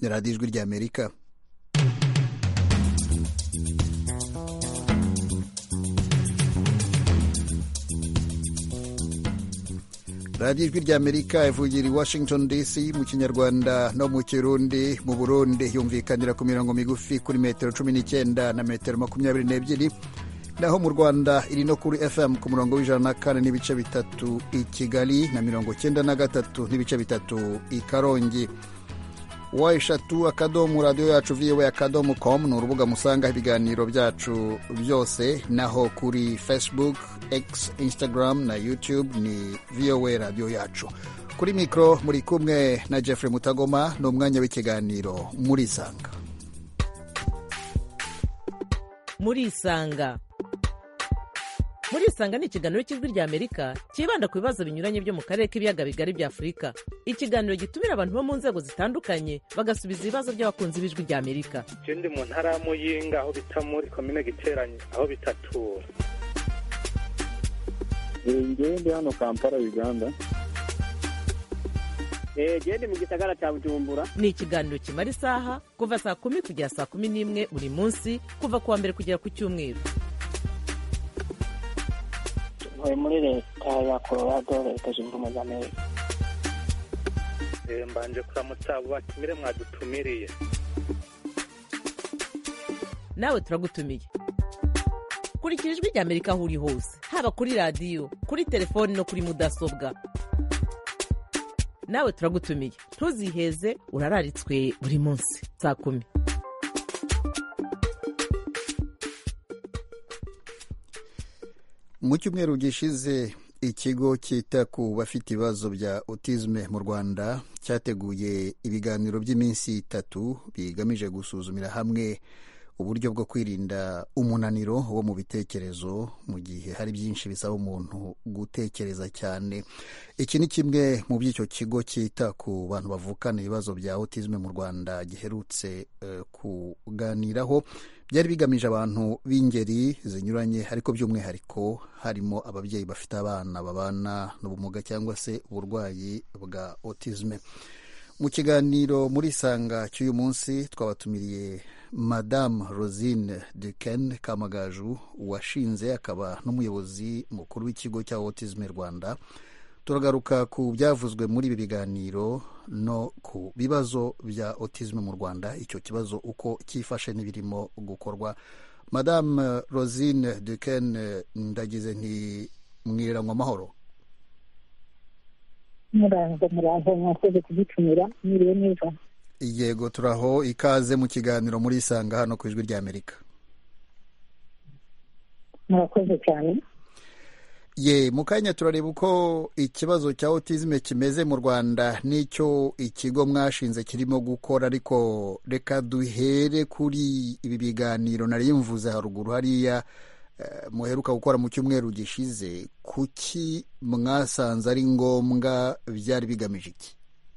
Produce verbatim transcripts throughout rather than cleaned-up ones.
radiyo ijwi ry'Amerika. radiyo ijwi ry'Amerika ivugira i Washington D C mu kinyarwanda no mu kirundi. Mu Burundi yumvikanira ku mirongo migufi kuri metero cumi n'icyenda na metero makumyabiri n'ebyiri, naho mu Rwanda iri no kuri F M ku murongo w'ijana na kane n'ibice bitatu i Kigali na mirongo cyenda na gatatu n'ibice bitatu i Karongi. wa eshatu akadomo radiyo yacu voa akadomo com ni urubuga musanga ibiganiro byacu byose, naho kuri Facebook, X, Instagram na YouTube ni voa radiyo yacu. Kuri mikro muri kumwe na Jeffrey Mutagoma. ni umwanya w'ikiganiro Murisanga. Murisanga Murisanga ni ikiganiro cy'ijwi ry'Amerika kibanda ku bibazo binyuranye byo mu karere k'ibiyaga bigari bya Afurika. Ikiganiro gitumira abantu bo mu nzego zitandukanye bagasubiza ibibazo by'abakunzi b'ijwi ry'Amerika. Je ndi mu ntara ya Muyinga aho bita muri komine Giteranyi aho bitatura. Ngewe ndi hano Kampala, Uganda. Eh, je ndi mu gisagara cya Bujumbura. Ni ikiganiro kimara isaha kuva saa kumi kugera saa kumi n'imwe buri munsi, kuva kuwa mbere kugera ku cyumweru. Ntuye muri leta ya Colorado, leta zunze ubumwe za Amerika. Eh, mbanje kuramutsa abo batumire mwadutumiriye. Nawe turagutumiye. Kurikira ijwi ry'Amerika aho uri hose, haba kuri radiyo, kuri telefoni no kuri mudasobwa. Nawe turagutumiye, ntuziheze, urararitswe buri munsi saa kumi. Mu cyumweru gishize ikigo cyita ku bafite ibibazo bya autisme mu Rwanda cyateguye ibiganiro by'iminsi itatu bigamije gusuzumira hamwe uburyo bwo kwirinda umunaniro wo mu bitekerezo mu gihe hari byinshi bisaba umuntu gutekereza cyane. Iki ni kimwe mu by'icyo kigo cyita ku bantu bavukana ibibazo bya autisme mu Rwanda giherutse uh, kuganiraho. Byari bigamije abantu b'ingeri zinyuranye, ariko by'umwihariko harimo ababyeyi bafite abana babana n'ubumuga cyangwa se uburwayi bwa autisme. Mu kiganiro Murisanga cy'uyu munsi twabatumiriye Madame Rosine Duken Kamagaju, washinze akaba n'umuyobozi mukuru w'ikigo cya Autisme Rwanda. Turagaruka ku byavuzwe muri ibi biganiro no ku bibazo bya autisme mu Rwanda, icyo kibazo uko cyifashe n'ibirimo gukorwa. Madame Rosine Duken, ndagize nti mwirangwa amahoro. Murango muraho, mwakoze kugitumira, mwiriwe neza. Yego, turaho, ikaze mu kiganiro Murisanga hano ku ijwi ry'Amerika. Murakoze cyane. Ye, mu kanya turareba uko ikibazo cya autisme kimeze mu Rwanda n'icyo ikigo mwashinze kirimo gukora, ariko reka duhere kuri ibi biganiro nari mvuze haruguru hariya uh, muheruka gukora mu cyumweru gishize. Kuki mwasanze ari ngombwa? Byari bigamije iki?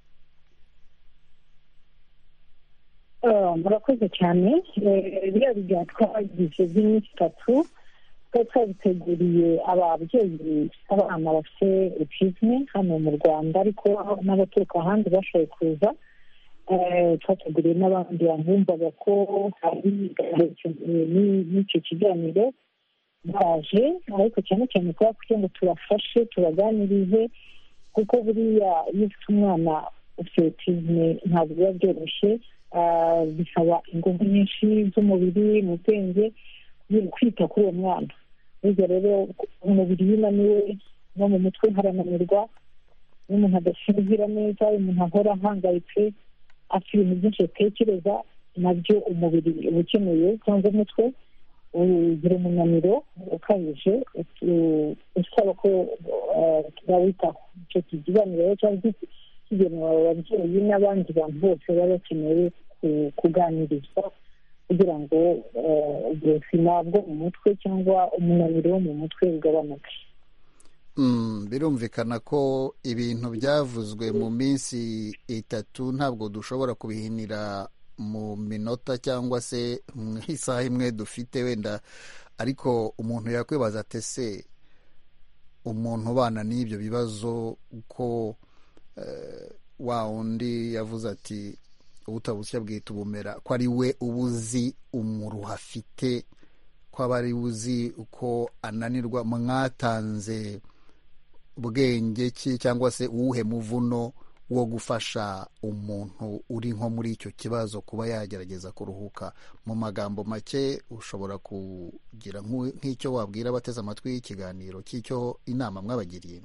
Uh, murakoze cyane. Biriya biganiro twagize by'iminsi itatu twabiteguriye ababyeyi abana bafite autisme hano mu Rwanda, ariko n'abaturuka ahandi bashoboye kuza. Twateguriye n'abandi bumvaga ko hari n'icyo kiganiro baje, ariko cyane cyane kuba kugira ngo tubafashe tubaganirize, kuko buriya iyo ufite umwana ufite autisme ntabwo biba byoroshye. Bisaba ingufu nyinshi z'umubiri, mu bwenge, kwita kuri uwo mwana. Ubwo rero umubiri iyo unaniwe no mu mutwe harananirwa, n'umuntu adasinzira neza, umuntu ahora ahangayitse, afite ibintu byinshi atekereza, nabyo umubiri uba ukeneye, cyangwa umutwe ugira umunaniro ukabije usaba ko turawitaho. Icyo kiganiro cyangwa kigenewe ababyeyi n'abandi bantu bose baba bakeneye kuganirizwa kugira ngo ubuzima bwo mu mutwe cyangwa umunaniro wo mu mutwe ugabanuke. Birumvikana ko ibintu byavuzwe mu minsi itatu ntabwo dushobora kubihinira mu minota cyangwa se mu isaha imwe dufite wenda, ariko umuntu yakwibaza ati ese umuntu ubana n'ibyo bibazo ko wa undi yavuze ati ubutabushya bwita ubumera, ko ari we ubuzi umuruho afite, ko aba ari uzi uko ananirwa. Mwatanze bwenge ki cyangwa se uwuhe muvuno wo gufasha umuntu uri nko muri icyo kibazo kuba yagerageza kuruhuka? Mu magambo make ushobora kugira nk'icyo wabwira abateze amatwi y'ikiganiro cy'icyo inama mwabagiriye?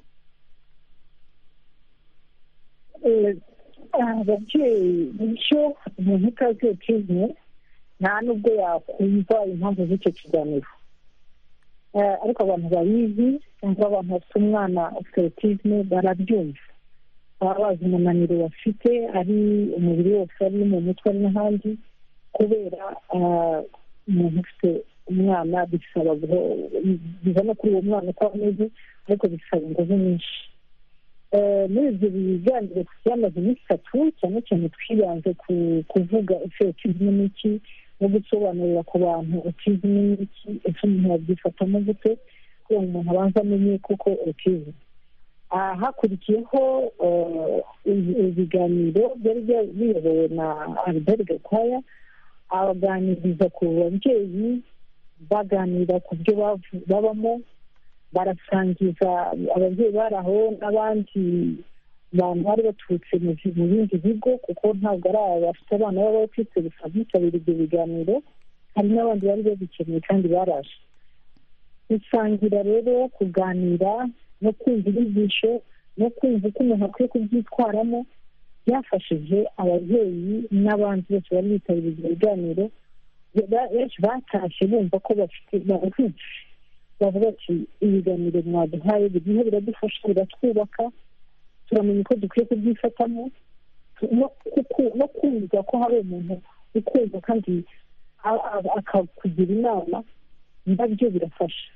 ababyeyi nicyo umuntu utazi otizme nta nubwo yakumva impamvu z'icyo kiganiro, ariko abantu babizi cyangwa abantu bafite umwana ufite otizme barabyumva, baba bazi umunaniro bafite, ari umubiri wose, ari mu mutwe, ari n'ahandi, kubera umuntu ufite umwana bisaba biva no kuri uwo mwana uko ameze, ariko bisaba ingufu nyinshi. Muri ibyo biganiro byamaze iminsi itatu, cyane cyane twibanze ku kuvuga ese otizme ni iki, no gusobanurira ku bantu otizme ni iki, ese umuntu yabyifatamo gute, kugira ngo umuntu abanze amenye kuko otizme. Hakurikiyeho ibiganiro byari biyobowe na Albert Gakwaya, abaganiriza ku babyeyi, baganira ku byo babamo, barasangiza ababyeyi bari aho n'abandi bantu bari baturutse mu bindi bigo, kuko ntabwo ari abafite abana baba bafite gusa bitabira ibyo biganiro, hari n'abandi bari babikeneye kandi baraje. Gusangira rero, kuganira no kumva inyigisho no kumva uko umuntu akwiye kubyitwaramo, byafashije ababyeyi n'abandi bose bari bitabiriye ibyo biganiro. Benshi batashye bumva ko bafite baruhutse, bavuga ati ibiganiro mwaduhaye biriho biradufasha, biratwubaka, turamenya uko dukwiye kubyifatamo, no kumva ko hari umuntu ukumva kandi akakugira inama, nabyo birafasha.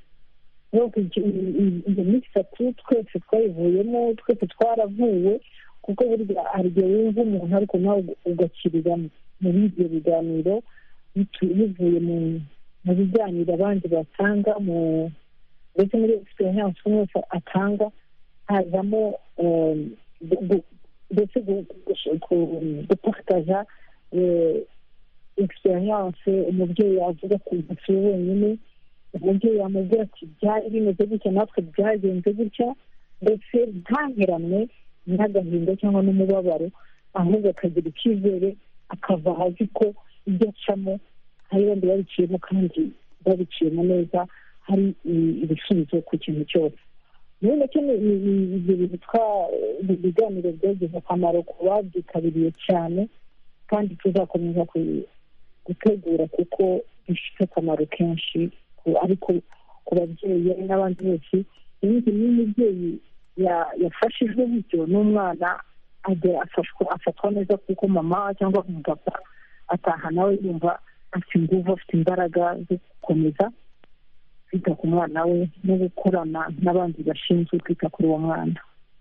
Iyo minsi itatu twese twayivuyemo, twese twaravuwe, kuko burya hari igihe wumva umuntu ariko nawe ugakirira muri ibyo biganiro, bivuye mu biganiro abandi batanga, ndetse muri experience umwe wese atanga, hazamo ndetse gupartaja experience. Umubyeyi yavuga ku ntoki wenyine, umubyeyi yamubwira ati byari bimeze gutya, natwe byagenze gutya, ndetse ntaheranwe n'agahinda cyangwa n'umubabaro, ahubwo akagira icyizere, akava azi ko ibyo acamo hari abandi babiciyemo kandi babiciyemo neza, hari ibisubizo ku kintu cyose. muri make ibyo bintu ibiganiro byagize akamaro ku babyitabiriye cyane, kandi tuzakomeza gutegura kuko bifite akamaro kenshi, ariko ku babyeyi n'abandi bose. Ibindi n'umubyeyi yafashijwe bityo n'umwana afatwa neza, kuko mama cyangwa umugabo ataha nawe yumva afite ingufu, afite imbaraga zo gukomeza kwita ku mwana we no gukorana n'abandi bashinzwe kwita kuri uwo mwana.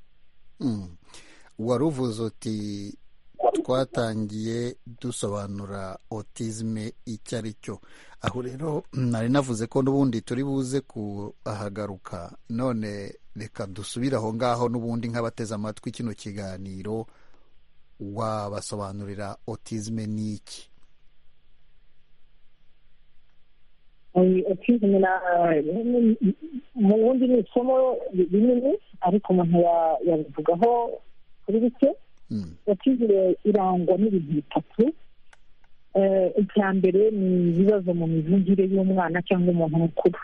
wari uvuze uti twatangiye dusobanura otizme icyo ari cyo, aho rero nari navuze ko n'ubundi turi buze kuhagaruka, none reka dusubire aho ngaho n'ubundi nk'abateze amatwi kino kiganiro, wabasobanurira otizme ni iki? otizme mu bundi ni isomo rinini, ariko umuntu yabivugaho kuri bike. otizme irangwa n'ibintu bitatu. icya mbere ni ibibazo mu mivugire y'umwana cyangwa umuntu mukuru.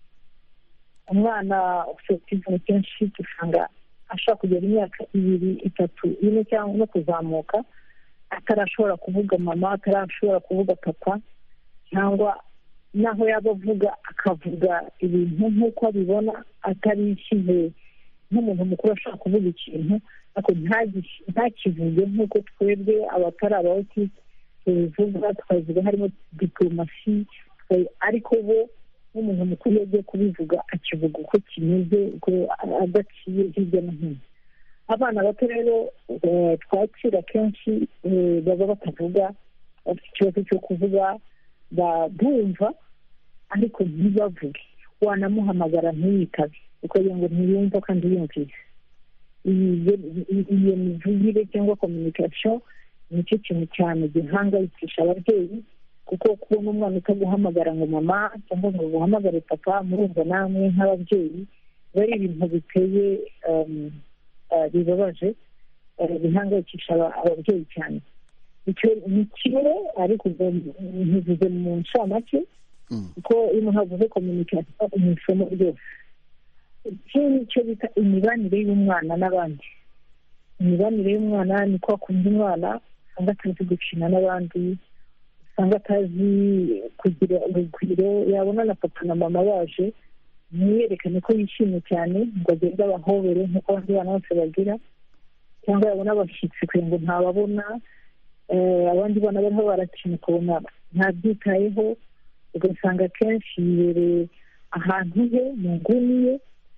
umwana ufite otizme kenshi usanga ashobora kugera imyaka ibiri, itatu, ine cyangwa no kuzamuka, atarashobora kuvuga mama, atarashobora kuvuga papa, cyangwa naho yaba avuga akavuga ibintu nk'uko abibona, atarishyize nk'umuntu mukuru ashobora kuvuga ikintu, ariko ntakivuge nk'uko twebwe abatari abawotisi tubivuga, tukavuga harimo diplomasi, ariko bo nk'umuntu mukuru yagiye kubivuga akivuga uko kimeze, uko adaciye hirya no hino. Abana bato rero twakira kenshi baba batavuga, bafite ikibazo cyo kuvuga, bumva ariko ntibavuge, wanamuhamagara ntiyitabe ukagira ngo ntiyumva kandi yumvise. Iyo mivugire cyangwa communication nicyo kintu cyane gihangayikisha ababyeyi, kuko kubona umwana utaguhamagara ngo mama cyangwa ngo uhamagare papa, murumva namwe nk'ababyeyi bari ibintu biteye bibabaje, bihangayikisha ababyeyi cyane. icyo ni kimwe, ariko ntivuze mu ncamake kuko iyo umuntu avuze kominikasiyo mu isomo ryose. ikindi cyo bita imibanire y'umwana n'abandi. imibanire y'umwana ni ko akunda umwana, usanga atazi gukina n'abandi, usanga atazi kugira urugwiro, yabona na papa na mama baje ntiyerekane ko yishimye cyane ngo agende abahobere nk'uko abandi bana bose bagira, cyangwa yabona abashyitsi kugira ngo ntababona. abandi bana bariho barakina ukabona ntabyitayeho, ugasanga akenshi yibereye ahantu he mu nguni ye,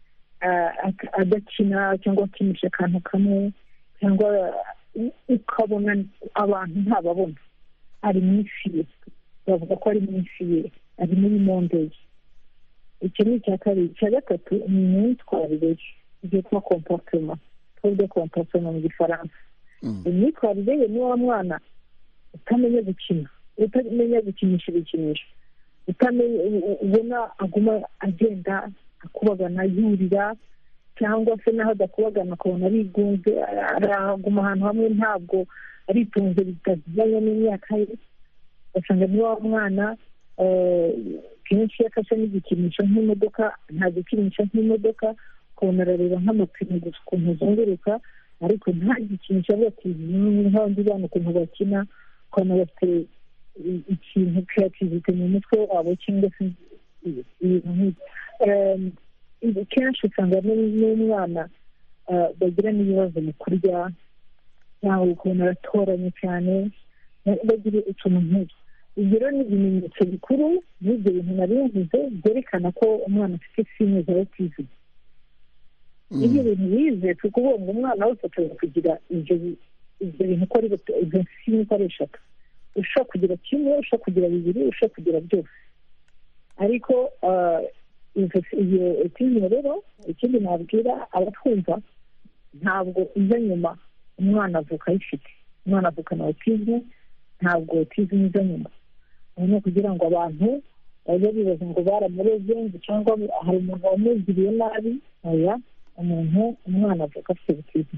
agakina cyangwa akinisha akantu kamwe, cyangwa ukabona abantu ntababona, ari mu isi ye, bavuga ko ari mu isi ye, ari muri monde ye. icyo ni icya kabiri. icya gatatu ni imyitwarire ye, ibyo twa comportement, twebwe comportement mu gifaransa. imyitwarire ye ni wa mwana utamenya gukina, utamenya gukinisha ibikinisho, ubona aguma agenda akubagana yurira, cyangwa se naho adakubagana akabona arigunze, araguma ahantu hamwe, ntabwo aritunze bitazijyanye n'imyaka ye. ugasanga ni wa mwana kenshi iyo afashe n'igikinisho nk'imodoka, ntagikinisha nk'imodoka, ukabona arareba nk'amapine gusa ukuntu azunguruka, ariko ntagikinisha avuga ati nk'abandi bana ukuntu bakina, ukabona bafite ikintu kreativite mu mutwe wabo, cyangwa se ibintu nk'ibyo. kenshi usanga n'umwana bagira n'ibibazo mu kurya, cyangwa ukuntu aratoranye cyane, bagira utuntu nk'ibyo. ibyo rero ni ibimenyetso bikuru n'ibyo bintu nari mvuze byerekana ko umwana afite sine za otizime. ibyo bintu bize si ukuvuga ngo umwana wese ashobora kugira ibyo bintu uko ari izo sine uko ari eshatu. ushobora kugira kimwe, ushobora kugira bibiri, ushobora kugira byose. ariko iyo otizime rero, ikindi nabwira abatwumva, ntabwo iza nyuma umwana avuka ayifite. umwana avuka na otizime, ntabwo otizime iza nyuma. ni ukugira ngo abantu bajya bibaza ngo baramureze cyangwa hari umuntu wamugiriye nabi. oya, umuntu umwana avuka afite otizime.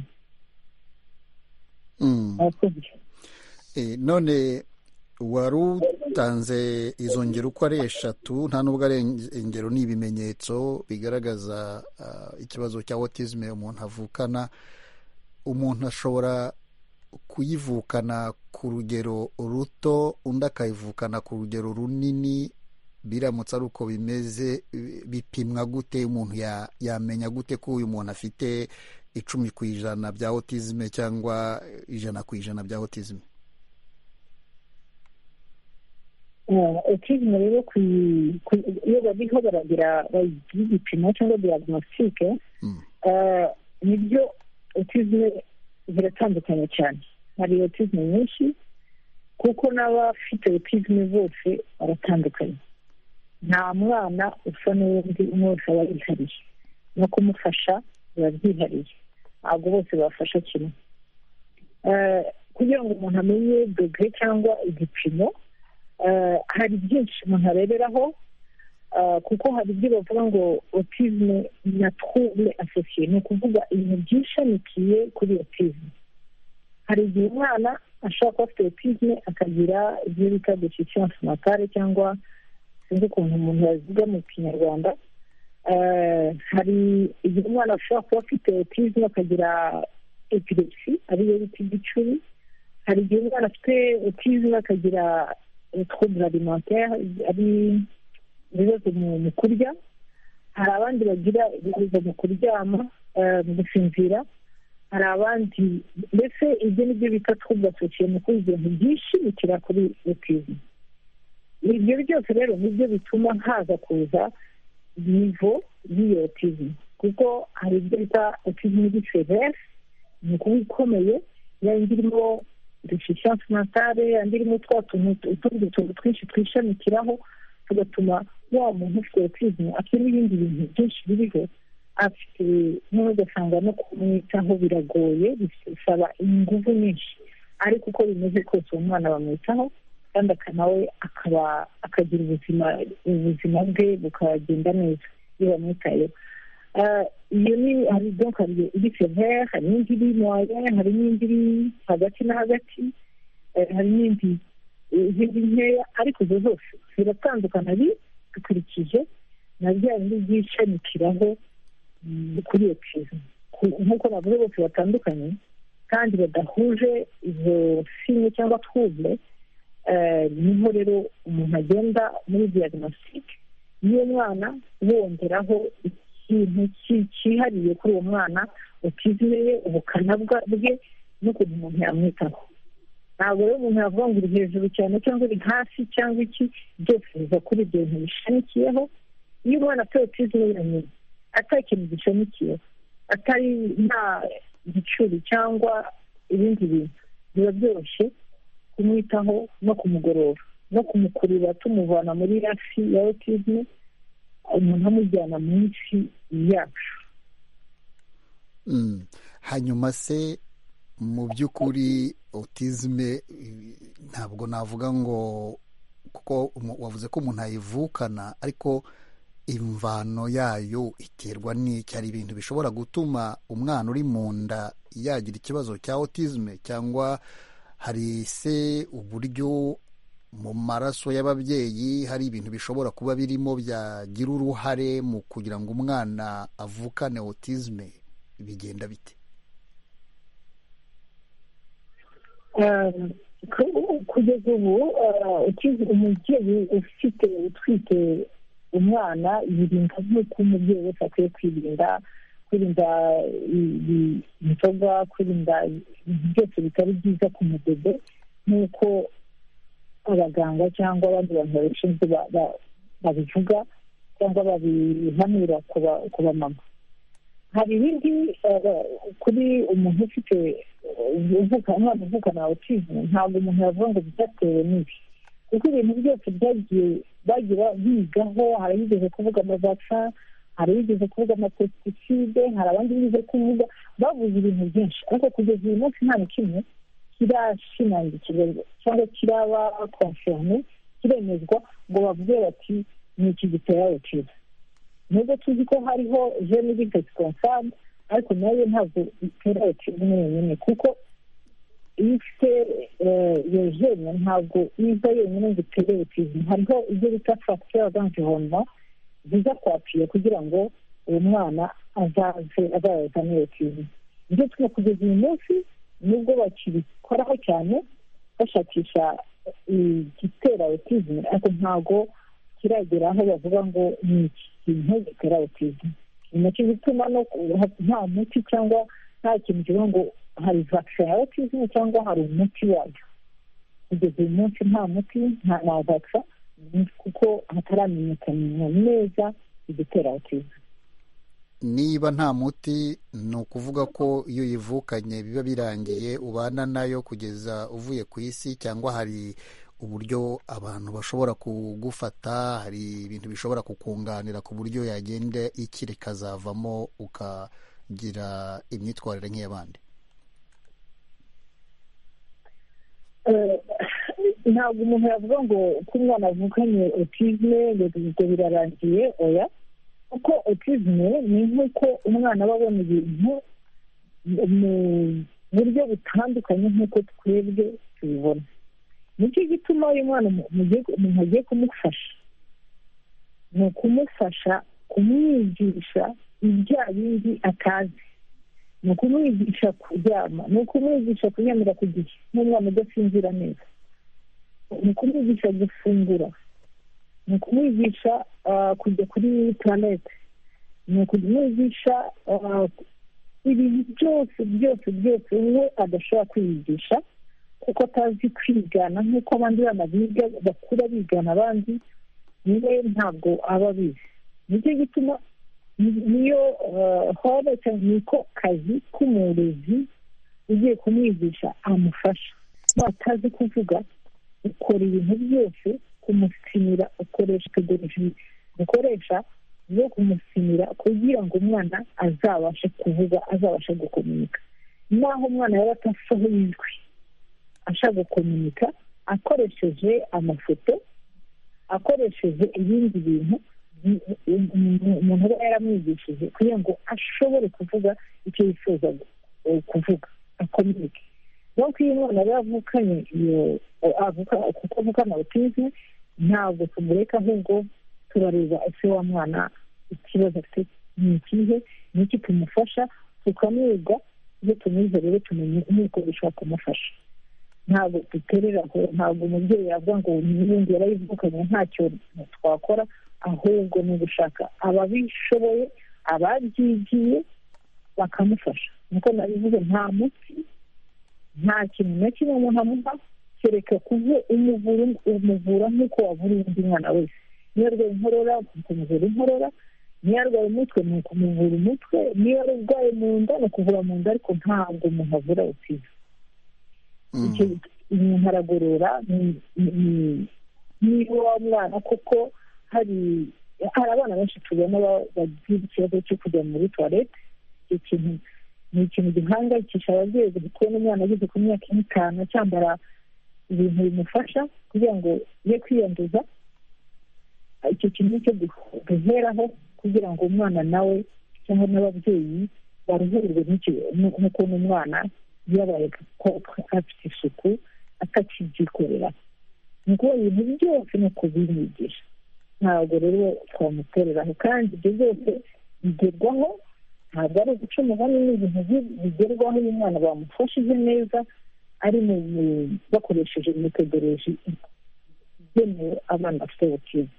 none wari utanze izo ngero uko ari eshatu, nta nubwo ari ingero, ni ibimenyetso bigaragaza ikibazo cya otizime umuntu avukana. umuntu ashobora kuyivukana ku rugero ruto, undi akayivukana ku rugero runini. biramutse ari uko bimeze, bipimwa gute? umuntu yamenya gute ko uyu muntu afite icumi ku ijana bya otizime cyangwa ijana ku ijana bya otizime? otizime rero iyo bariho baragira igipimo cyangwa diagnostique, nibyo otizime ziratandukanye cyane. hari otizime nyinshi, kuko n'abafite otizime bose baratandukanye. nta mwana usa n'undi, umwe wese aba yihariye, no kumufasha biba byihariye, ntabwo bose bafasha kimwe. kugira ngo umuntu amenye dogere cyangwa igipimo, hari byinshi umuntu areberaho, kuko hari ibyo bavuga ngo otizime na trouble associé, ni ukuvuga ibintu byishamikiye kuri otizime. hari igihe umwana ashobora kuba afite otizime akagira ibyo bita deficience mentale, cyangwa sinzi ukuntu umuntu yaziga mu kinyarwanda. hari igihe umwana ashobora kuba afite otizime akagira epilepsi, ariyo bita igicuri. hari igihe umwana afite otizime akagira trouble alimentaire, ari ibibazo mu kurya. hari abandi bagira ibibazo mu kuryama, mu gusinzira. hari abandi, mbese ibyo ni byo bita trouble associé, mu kuba ibintu byishimikira kuri otizime. ibyo byose rero nibyo bituma haza kuza nivo y'iyo otizime, kuko hari ibyo bita otizime di severe, ni ukuba ikomeye, yandi irimo deficience mentale, yandi irimo twa tuntu utundi tuntu twinshi twishamikiraho, tugatuma wa muntu ufite otizime afite n'ibindi bintu byinshi biriho, afite n'ugasanga no kumwitaho biragoye, bisaba ingufu nyinshi. ariko uko bimeze kose uwo mwana bamwitaho kandi nawe akaba akagira ubuzima ubuzima bwe bukagenda neza iyo bamwitayeho. iyo ni hari donc hari iri severe, hari n'indi iri moyen, hari n'indi iri hagati na hagati, hari n'indi izindi nkeya, ariko izo zose ziratandukana bikurikije na bya bindi byishamikiraho kuri iyo autisme. nk'uko bavuze bose batandukanye kandi badahuje izo signe cyangwa trouble, niho rero umuntu agenda muri diagnostic y'uwo mwana wongeraho ikintu cyihariye kuri uwo mwana, autisme ye, ubukana bwe n'ukuntu umuntu yamwitaho. ntabwo rero umuntu yavuga ngo uri hejuru cyane cyangwa uri hasi cyangwa iki, byose biva kuri ibyo bintu bishamikiyeho. iyo umwana afite autisme wenyine atari ikintu gishamikiyeho, atari nta gicuri cyangwa ibindi bintu, biba byoroshye kumwitaho no kumugorora no kumukurura tumuvana muri rafi ya autisme umuntu amujyana mu isi yacu. hanyuma se mu by'ukuri autisme ntabwo navuga ngo, kuko wavuze ko umuntu ayivukana, ariko imvano yayo iterwa n'iki? Hari ibintu bishobora gutuma umwana uri mu nda yagira ikibazo cya autisme, cyangwa hari se uburyo mu maraso y'ababyeyi hari ibintu bishobora kuba birimo byagira uruhare mu kugira ngo umwana avukane autisme? bigenda bite? kugeza ubu umubyeyi ufite utwite umwana yirinda nk'uko umubyeyi wese akwiye kwirinda kwirinda inzoga, kwirinda ibintu byose bitari byiza ku mubebe, nk'uko abaganga cyangwa abandi bantu babishinzwe babivuga cyangwa babihanura ku bamama. hari ibindi kuri umuntu ufite umwana uvukana autisme, ntabwo umuntu yavuga ngo byatewe n'ibi, kuko ibintu byose byagiye bagira bigaho. hari abigeze kuvuga amavaksin, hari abigeze kuvuga amapesticide, hari abandi bigeze kuvuga, bavuze ibintu byinshi, ariko kugeza uyu munsi nta na kimwe kirashimangikirwa cyangwa kiraba confirme, kiremezwa ngo bavuge bati ni iki gitera autisme. nubwo tuzi ko hariho gene responsable, ariko nayo ntabwo itera autisme yenyine, kuko iyo ufite iyo gene ntabwo iza yenyine ngo itere autisme. hariho ibyo bita facteur d'environnement biza kwapfuye kugira ngo uwo mwana azaze azazane autisme. ibyo twe kugeza uyu munsi nubwo bakibikoraho cyane bashakisha igitera autisme, ariko ntabwo kiragera aho bavuga ngo ni iki kintu gitera autisme. ni nacyo gituma nta muti cyangwa nta kintu kivuga ngo hari vaccine ya autisme cyangwa hari umuti wayo. kugeza uyu munsi nta muti, nta na vaccine, kuko hataramenyekana neza igitera autisme. niba nta muti, ni ukuvuga ko iyo yivukanye biba birangiye, ubana nayo kugeza uvuye ku isi, cyangwa hari uburyo abantu bashobora kugufata, hari ibintu bishobora kukunganira ku buryo yagenda ikira ikazavamo ukagira imyitwarire nk'iy'abandi? ntabwo umuntu yavuga ngo ko umwana avukanye autisme ngo birarangiye, oya, kuko autisme ni nk'uko umwana aba abona ibintu mu buryo butandukanye nk'uko twebwe tubibona. nicyo gituma uyu mwana umuntu agiye kumufasha, ni ukumufasha kumwigisha ibya bindi atazi, ni ukumwigisha kuryama, ni ukumwigisha kuryamira ku gihe nk'umwana udasinzira neza, ni ukumwigisha gufungura, ni ukumwigisha kujya kuri toilette, ni ukumwigisha ibintu byose byose byose we adashobora kwiyigisha, kuko atazi kwigana nk'uko abandi bana biga bakura bigana abandi, niwe ntabwo aba abizi. nicyo gituma niyo hore cyangwa niko kazi k'umurezi ugiye kumwigisha amufasha. atazi kuvuga ukora ibintu byose kumusimira, ukoresha pedagogy ukoresha yo kumusimira kugira ngo umwana azabashe kuvuga, azabashe gukomunika. naho umwana yaba atasohoye ijwi, ashaka gukominika akoresheje amafoto, akoresheje ibindi bintu umuntu aba yaramwigishije kugira ngo ashobore kuvuga icyo yifuza kuvuga, akominike. nuko iyo umwana aba yavukanye iyo kuko avukana autisme ntabwo tumureka, ahubwo turareba ese wa mwana ikibazo afite ni ikihe, ni iki tumufasha, tukamwiga. iyo tumwize rero tumenya n'uko dushobora kumufasha. ntabwo duterera aho, ntabwo umubyeyi yavuga ngo n'ubundi yarayivukanye ntacyo twakora, ahubwo ni ugushaka ababishoboye, ababyigiye bakamufasha. nkuko nabivuze, nta muti, nta kintu na kimwe umuntu amuha kereka kuva umuvura nk'uko wavura undi mwana wese. niyo arwaye inkorora ukamuvura inkorora, niyo arwaye umutwe ni ukumuvura umutwe, niyo arwaye mu nda ni ukuvura mu nda, ariko ntabwo umuntu avura autisme. umuntu aragorora niba wa mwana kuko hari hari abana benshi tubona bagira ikibazo cyo kujya muri toilette. icyo kintu ni ikintu gihangayikisha ababyeyi, kubona umwana ageze ku myaka itanu cyambara ibintu bimufasha kugira ngo ye kwiyanduza. icyo kintu nicyo duheraho kugira ngo umwana nawe cyangwa n'ababyeyi baruhurirwe n'ukuntu umwana yabaye afite isuku atakibyikorera. ni ukuvuga ibintu byose ni ukubimwigisha, ntabwo rero twamutereraho. kandi ibyo byose bigerwaho, ntabwo ari uguca umuhanda, ni ibintu bigerwaho iyo umwana bamufashije neza, ari mu bakoresheje metodoloji igenewe abana bafite autisme.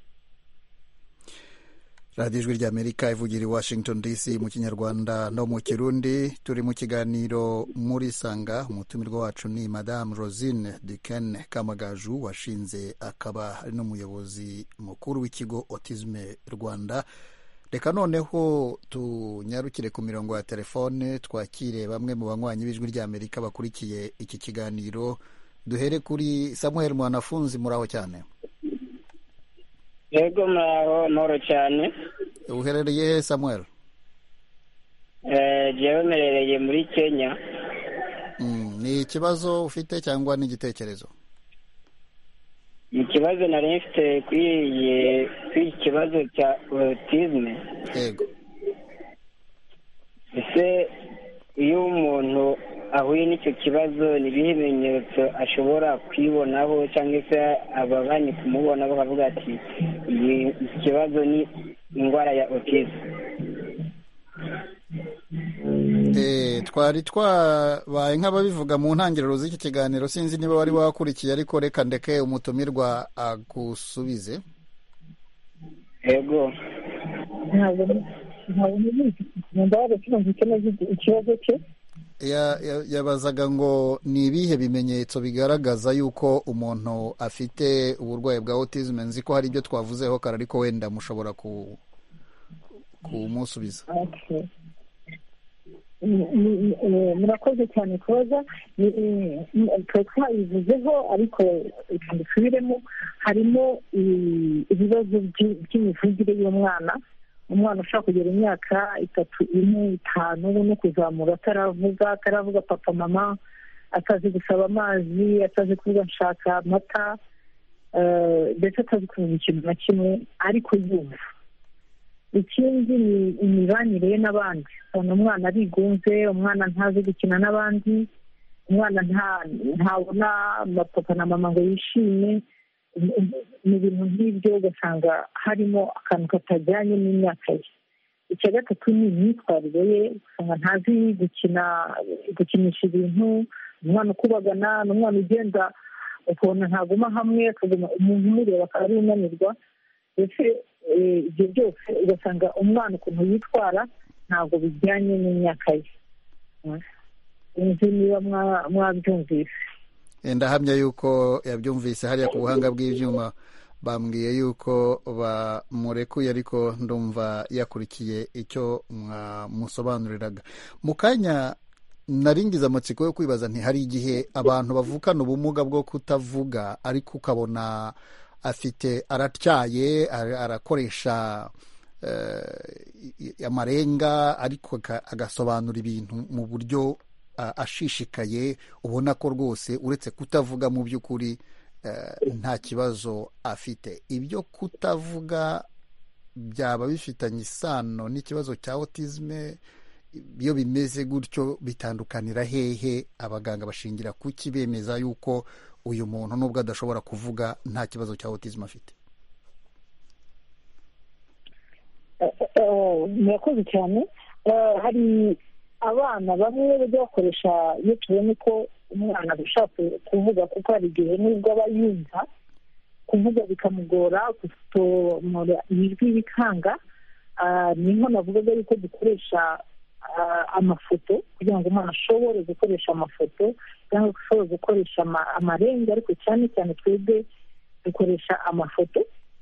radiyo ijwi ry'amerika ivugira i washington dc mu kinyarwanda no mu kirundi. turi mu kiganiro muri sanga. umutumirwa wacu ni madamu Rosine Duquesne Kamagaju, washinze akaba ari n'umuyobozi mukuru w'ikigo Autisme Rwanda. reka noneho tunyarukire ku mirongo ya telefone, twakire bamwe mu banywanyi b'ijwi ry'amerika bakurikiye iki kiganiro. duhere kuri Samuel Mwanafunzi. muraho cyane? yego muraho moro cyane. uherereye he Samuel? eh jewe merereye muri Kenya. mm, ni ikibazo ufite cyangwa ni igitekerezo? ikibazo nari mfite kwiye kwi kibazo cya autisme. yego. ese iyo umuntu ahuye n'icyo kibazo ni ibihe bimenyetso ashobora kwibonaho, cyangwa se ababanye kumubona bakavuga ati iyi kibazo ni indwara ya autisme? Eh, twari twabaye nk'ababivuga mu ntangiriro z'iki kiganiro, sinzi niba wari wakurikiye, ariko reka ndeke umutumirwa agusubize. yego. ntabwo ntabwo ndabaza ikibazo cye. yabazaga ngo ni ibihe bimenyetso bigaragaza yuko umuntu afite uburwayi bwa autisme. nzi ko hari ibyo twavuzeho kare, ariko wenda mushobora kumusubiza. murakoze cyane kubaza. twari twabivuzeho, ariko dusubiremo. harimo ibibazo by'imivugire y'umwana. umwana ushaka kugera imyaka itatu ine itanu no kuzamura ataravuga ataravuga papa mama, atazi gusaba amazi, atazi kuvuga nshaka amata, ndetse atazi kuvuga ikintu na kimwe, ariko yumva. ikindi ni imibanire ye n'abandi. ubona umwana arigunze, umwana ntazi gukina n'abandi, umwana ntabona papa na mama ngo yishime. ni ibintu nk'ibyo ugasanga harimo akantu katajyanye n'imyaka ye. icya gatatu ni imyitwarire ye, usanga ntazi gukina gukinisha ibintu. umwana ukubagana ni umwana ugenda ukabona ntaguma hamwe, akaguma umuntu umureba akaba ari unanirwa. ndetse ibyo byose ugasanga umwana ukuntu yitwara ntabwo bijyanye n'imyaka ye. inzu niba mwabyumvise. ndahamya yuko yabyumvise. hariya ku buhanga bw'ibyuma bambwiye yuko bamurekuye, ariko ndumva yakurikiye icyo mwamusobanuriraga. mu kanya naringize amatsiko yo kwibaza nti hari igihe abantu bavukana ubumuga bwo kutavuga, ariko ukabona afite aratyaye, arakoresha amarenga, ariko agasobanura ibintu mu buryo ashishikaye ubona ko rwose uretse kutavuga mu by'ukuri nta kibazo afite. Ibyo kutavuga byaba bifitanye isano n'ikibazo cya autisme? Iyo bimeze gutyo bitandukanira hehe? Abaganga bashingira kuki bemeza yuko uyu muntu nubwo adashobora kuvuga nta kibazo cya autisme afite? murakoze cyane. Hari abana bamwe bajya bakoresha iyo tubonye ko umwana adashaka kuvuga, kuko hari igihe nubwo aba yumva kuvuga bikamugora, gusohora ijwi bikanga. Niho navugaga yuko dukoresha amafoto kugira ngo umwana ashobore gukoresha amafoto cyangwa ashobore gukoresha amarenga, ariko cyane cyane twebwe dukoresha amafoto.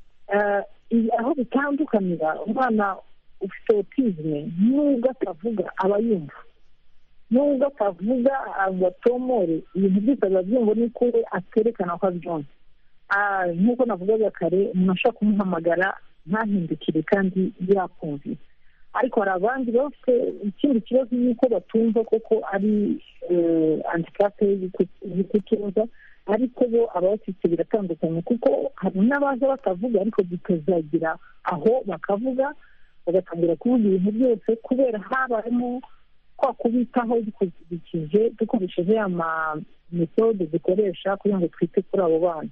Aho bitandukanira, umwana ufite autisme nubwo atavuga aba yumva, nubwo atavuga ngo atomore ibintu byose abyumva, ni ko aterekana ko abyumva. Nk'uko navugaga kare, umuntu ashobora kumuhamagara ntahindukire kandi yakumvise, ariko hari abandi bafite ikindi kibazo y'uko batumva koko ari handicap y'ikutumva, ariko bo abafite biratandukanye, kuko hari n'abaza batavuga ariko bikazagira aho bakavuga bagatangira kuvuga ibintu byose, kubera habayemo kwa kubitaho dukurikije dukoresheje ama metode dukoresha kugira ngo twite kuri abo bana.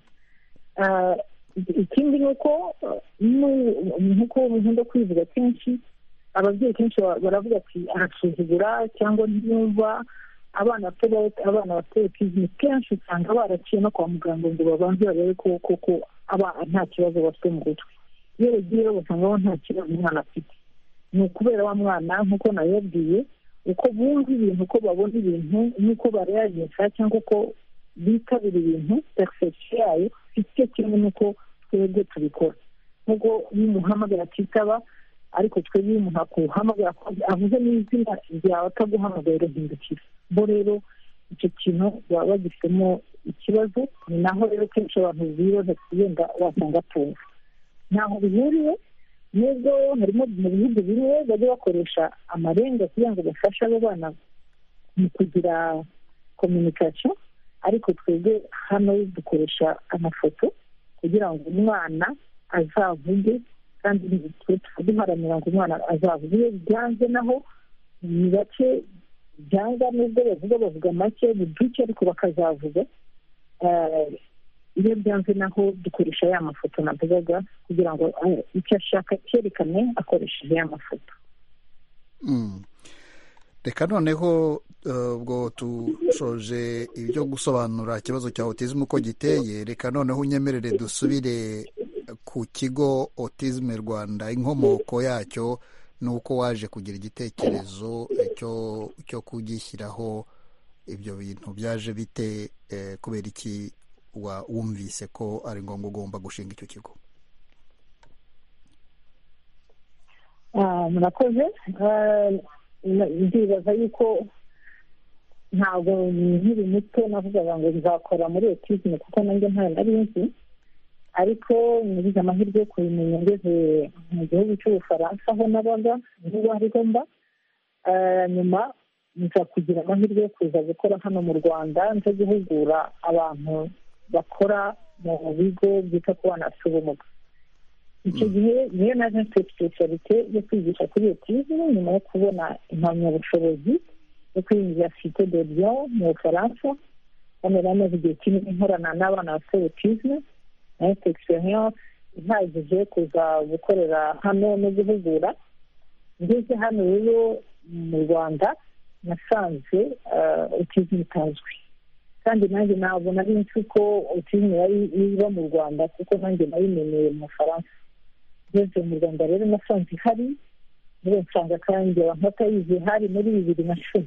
Ikindi ni uko nk'uko nkunda kwivuga kenshi, ababyeyi kenshi baravuga ati arasuzugura cyangwa ntiyumva. Abana bato abana bato autisme kenshi usanga baraciye no kwa muganga ngo babanze barebe ko koko nta kibazo bafite mu gutwi. Iyo bagiye basanga nta kibazo umwana afite, ni ukubera wa mwana nk'uko nayabwiye, uko bumva ibintu, uko babona ibintu, n'uko bareagisha cyangwa uko bitabira ibintu, perception yayo ifite kimwe n'uko twebwe tubikora. Nk'uko iyo umuhamagara atitaba, ariko twebwe iyo umuntu akuhamagara avuze n'izina ryawe ataguhamagara hindukira. Bo rero icyo kintu baba bagifitemo ikibazo, ni naho rero kenshi abantu bibaza kugenda wasanga atumva. Ntaho bihuriye, nubwo harimo mu bihugu bimwe bajya bakoresha amarenga kugira ngo bafashe abo bana mu kugira communication, ariko twebwe hano dukoresha amafoto kugira ngo umwana azavuge, kandi duharanira ngo umwana azavuge. Iyo byanze naho ni bake byanga, nubwo bavuga bavuga make buduke ariko bakazavuga. Iyo byanze naho dukoresha ya mafoto navugaga kugira ngo icyo ashaka cyerekane akoresheje ya mafoto. Reka noneho ubwo tushoje ibyo gusobanura ikibazo cya autisme uko giteye, reka noneho unyemerere dusubire ku kigo Autisme Rwanda, inkomoko yacyo nuko waje kugira igitekerezo cyo cyo kugishyiraho. Ibyo bintu byaje bite? Kubera iki wumvise ko ari ngombwa ugomba gushinga icyo kigo? Murakoze. Ndibaza yuko ntabwo nkiri muto navugaga ngo nzakora muri autisme, kuko nanjye ntayo nari nzi, ariko nagize amahirwe yo kubimenya ngeze mu gihugu cy'Ubufaransa aho nabaga niba ariho mba. Nyuma nza kugira amahirwe yo kuza gukora hano mu Rwanda, nza guhugura abantu bakora mu bigo byita ku bana bafite ubumuga. Icyo gihe niyo naje mfite specialite yo kwigisha kuri autisme, nyuma yo kubona impamyabushobozi yo kuri Université de Lyon mu Bufaransa. Hano namaze igihe kinini nkorana n'abana bafite autisme, nafite experience ihagije kuza gukorera hano no guhugura. Ngeze hano rero mu Rwanda nasanze autisme itazwi, kandi nanjye ntabwo nari nzi ko autisme yari iba mu Rwanda, kuko nanjye nayimenyeye mu Faransa. Ngeze mu Rwanda rero nasanze ihari, rero nsanga kandi abantu batayizi hari muri bibiri na cumi.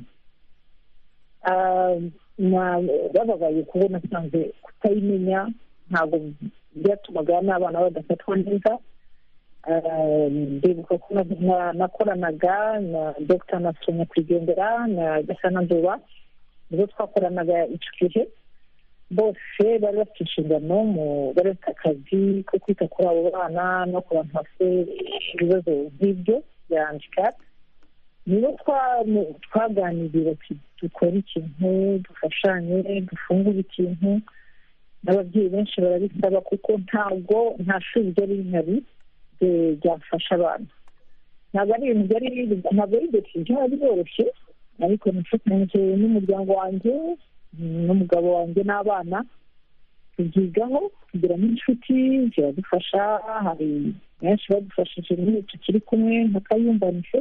Bababaye kubona nsanze kutayimenya ntabwo byatumaga n'abana badafatwa neza. Ndibuka ko nakoranaga na Dr Nasomya Kwigendera na Gasana Nduba, nibo twakoranaga icyo gihe. Bose bari bafite inshingano, bari bafite akazi ko kwita kuri abo bana no ku bantu bafite ibibazo nk'ibyo bya handicap. nibo twaganiriye ati dukora ikintu dufashanye dufungure ikintu n'ababyeyi benshi barabisaba kuko ntabwo nta shuri ryari rihari ryafasha abantu ntabwo ari ibintu byari ntabwo ari ibyo byari byoroshye ariko nifatanyije n'umuryango wanjye n'umugabo wanjye n'abana tubyigaho tugira n'inshuti ziradufasha hari benshi badufashije muri tukiri kumwe nka kayumbanise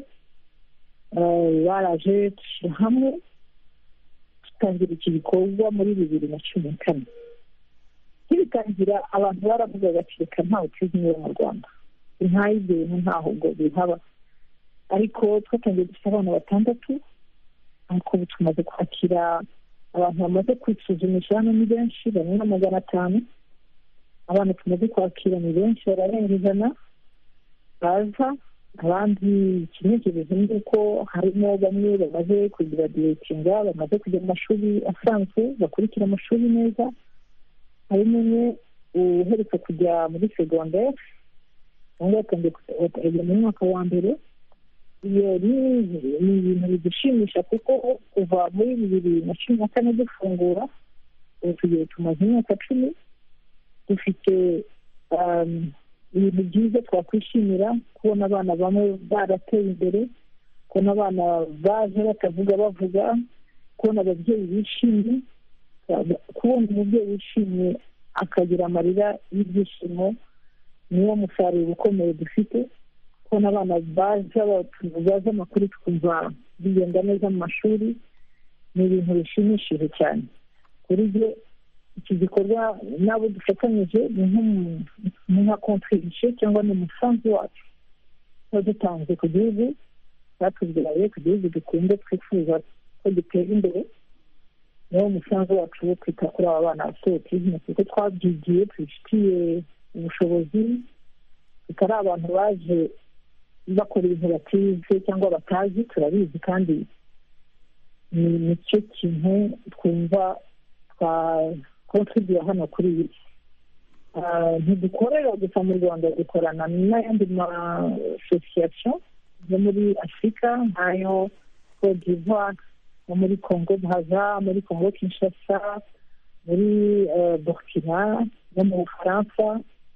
baraje dushyira hamwe dutangira iki gikorwa muri bibiri na cumi na kane tubitangira abantu baravuga bati reka ntawe tuzi mu Rwanda ntayo ibintu ntaho ubwo bihaba ariko twatangiye dufite abana batandatu ariko ubu tumaze kwakira abantu bamaze kwisuzumisha hano ni benshi bamwe na magana atanu abana tumaze kwakira ni benshi bararenga ijana baza abandi kimwe kibazo ni uko harimo bamwe bamaze kugira diretinga bamaze kujya mu mashuri asanzwe bakurikira amashuri neza harimo umwe uherutse kujya muri segonderi cyangwa yatangiye mu mwaka wa mbere iyo ni ibintu bidushimisha kuko kuva muri bibiri na cumi na kane dufungura ubu tugiye tumaze imyaka cumi dufite ibintu byiza twakwishimira kubona abana bamwe barateye imbere kubona abana baje batavuga bavuga kubona ababyeyi bishimye kubona umubyeyi wishimye akagira amarira y'ibyishimo niwo musaruro ukomeye dufite kubona abana baza baza amakuru tukumva bigenda neza mu mashuri ni ibintu bishimishije cyane kuri byo iki gikorwa nabo dufatanyije ni nka kontribusiyo cyangwa ni umusanzu wacu tuba dutanze ku gihugu batubwiraye ku gihugu dukunze twifuza ko gitera imbere niwo musanzu wacu wo kwita kuri aba bana bafite autisme kuko twabyigiye tubifitiye ubushobozi bitari abantu baje bakora ibintu batize cyangwa batazi turabizi kandi ni nicyo kintu twumva twakontribuye hano kuri iyi ntidukorera gusa mu Rwanda dukorana n'ayandi masosiyasiyo yo muri afurika nk'ayo Cote d'Ivoire no muri Congo Brazza muri Congo Kinshasa muri Burkina no mu Bufaransa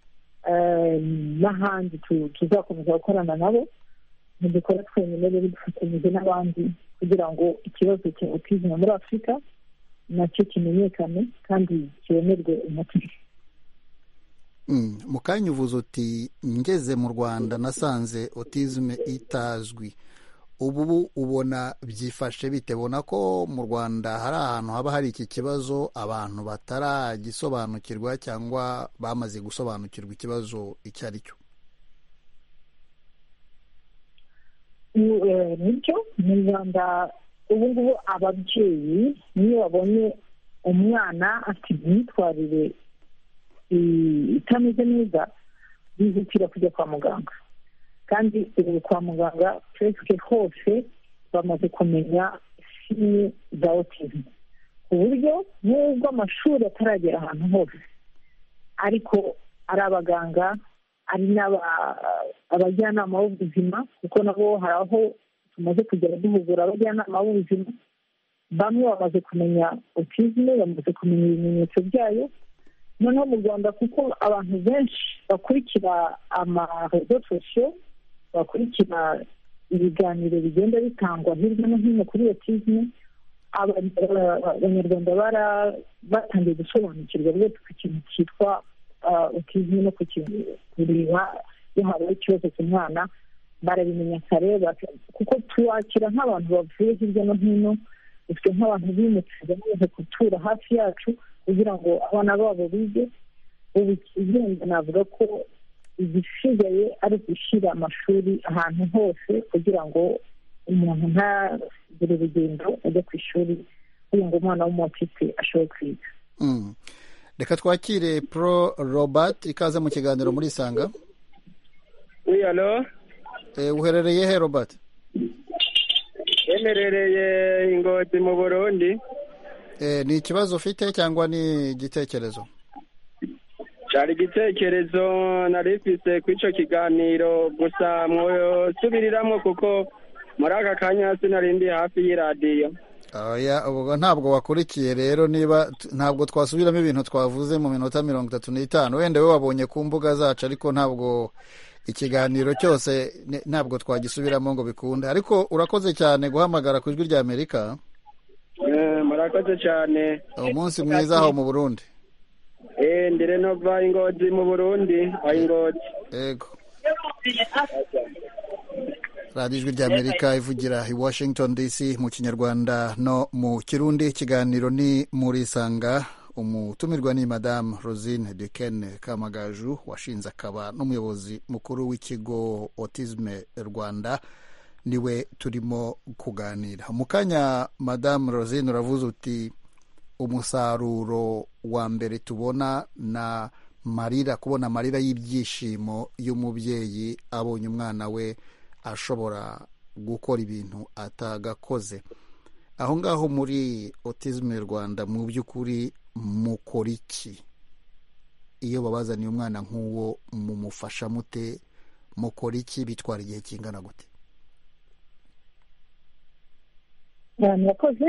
n'ahandi tuzakomeza gukorana nabo ntidukora twenyine rero dufatanyije n'abandi kugira ngo ikibazo cya autisme muri afurika nacyo kimenyekane kandi kibonerwe umuti. mu kanya uvuze uti ngeze mu Rwanda nasanze autisme itazwi ubu ubona byifashe bitebona ko mu Rwanda hari ahantu haba hari iki kibazo abantu bataragisobanukirwa cyangwa bamaze gusobanukirwa ikibazo icyo ari cyo? nibyo mu Rwanda ubu ngubu ababyeyi niyo babonye umwana afite imyitwarire itameze neza bihutira kujya kwa muganga kandi ubu kwa muganga twese hose bamaze kumenya sini za autisme ku buryo nubwo amashuri ataragera ahantu hose ariko ari abaganga ari n'abajyanama b'ubuzima kuko nabo hari aho tumaze kugera duhugura abajyanama b'ubuzima bamwe bamaze kumenya autisme bamaze kumenya ibimenyetso byayo noneho mu Rwanda kuko abantu benshi bakurikira amarezo sosiyo bakurikira ibiganiro bigenda bitangwa hirya no hino kuri autisme abanyarwanda batangiye gusobanukirwa rwose ku kintu cyitwa autisme no kureba iyo habaye ikibazo ku mwana barabimenya kare kuko tuwakira nk'abantu bavuye hirya no hino dufite nk'abantu bimutse bamaze gutura hafi yacu kugira ngo abana babo bige ubu igenda navuga ko igisigaye ari gushyira amashuri ahantu hose kugira ngo umuntu ntagire urugendo ajya ku ishuri kugira ngo umwana w'umutite ashobore kwiga. reka twakire Pro Robert ikaze mu kiganiro muri Isanga. Oui, allo? Eh, uherereye he Robert? Emerereye Ingozi mu Burundi. Eh, ni ikibazo ufite cyangwa ni igitekerezo? Cyari igitekerezo narifise kw'ico kiganiro gusa mwosubiriramwo kuko muri aka kanya sinarindi hafi y'iradiyo. oya ubwo ntabwo wakurikiye rero, niba ntabwo twasubiramo ibintu twavuze mu minota mirongo itatu n'itanu. Wenda we wabonye ku mbuga zacu, ariko ntabwo ikiganiro cyose ntabwo twagisubiramo ngo bikunde. Ariko urakoze cyane guhamagara ku ijwi rya Amerika. Eh, murakoze cyane. Umunsi mwiza aho mu Burundi. Eh, ndire no va Ingozi mu Burundi, aho Ingozi. Yego. radiyo ijwi rya Amerika ivugira i Washington D C mu Kinyarwanda no mu Kirundi. Ikiganiro ni muri Sanga. Umutumirwa ni Madame Rosine Duquesne Kamagaju, washinze akaba n'umuyobozi mukuru w'ikigo Autisme Rwanda, niwe turimo kuganira mu kanya. Madame Rosine, uravuze uti umusaruro wa mbere tubona na marira, kubona amarira y'ibyishimo y'umubyeyi abonye umwana we ashobora gukora ibintu atagakoze. Aho ngaho muri Autisme Rwanda mu by'ukuri mukora iki iyo babazaniye umwana nk'uwo? mumufasha mute? mukora iki? bitwara igihe kingana gute? murakoze.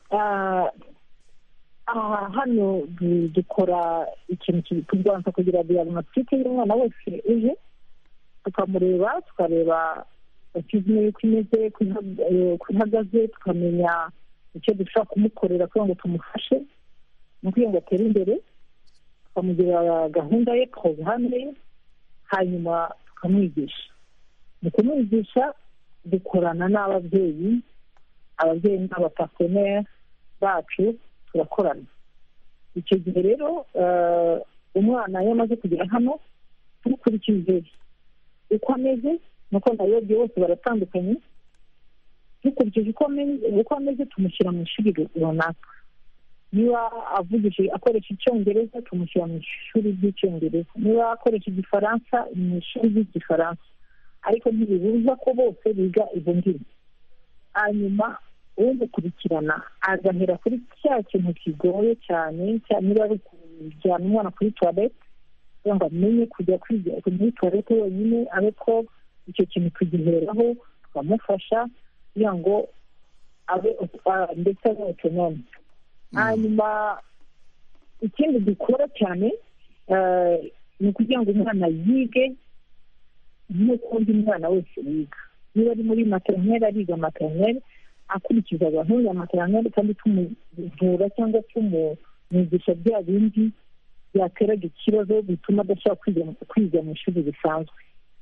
hano dukora ikintu tubanza kugira diagnostique y'umwana wese uje, tukamureba, tukareba autisme uko imeze, uko ihagaze, tukamenya icyo dushobora kumukorera kugira ngo tumufashe no kugira ngo atere imbere, tukamugira gahunda ye, porogaramu ye, hanyuma tukamwigisha. mu kumwigisha dukorana n'ababyeyi, ababyeyi n'abapartenere bacu turakorana. Icyo gihe rero umwana iyo amaze kugera hano dukurikije uko ameze, nuko nayobye bose baratandukanye, dukurikije uko ameze tumushyira mu ishuri runaka. niba avugije akoresha icyongereza tumushyira mu ishuri ry'icyongereza, niba akoresha igifaransa mu ishuri ry'igifaransa, ariko ntibibuza ko bose biga izo ndimi. hanyuma umukurikirana agahera kuri cya kintu kigoye cyane, niba ari kujyana umwana kuri toilette kugira ngo amenye kujya kwiga kuri toilette wenyine, ariko icyo kintu tugiheraho tukamufasha kugira ngo abe ndetse abe autonome. hanyuma ikindi dukora cyane ni ukugira ngo umwana yige nk'uko undi mwana wese yiga. niba ari muri maternelle ariga maternelle akurikiza gahunda ya maternelle, kandi tumuvura cyangwa tumwigisha bya bindi byateraga ikibazo bituma adashobora kwiga mu ishuri risanzwe.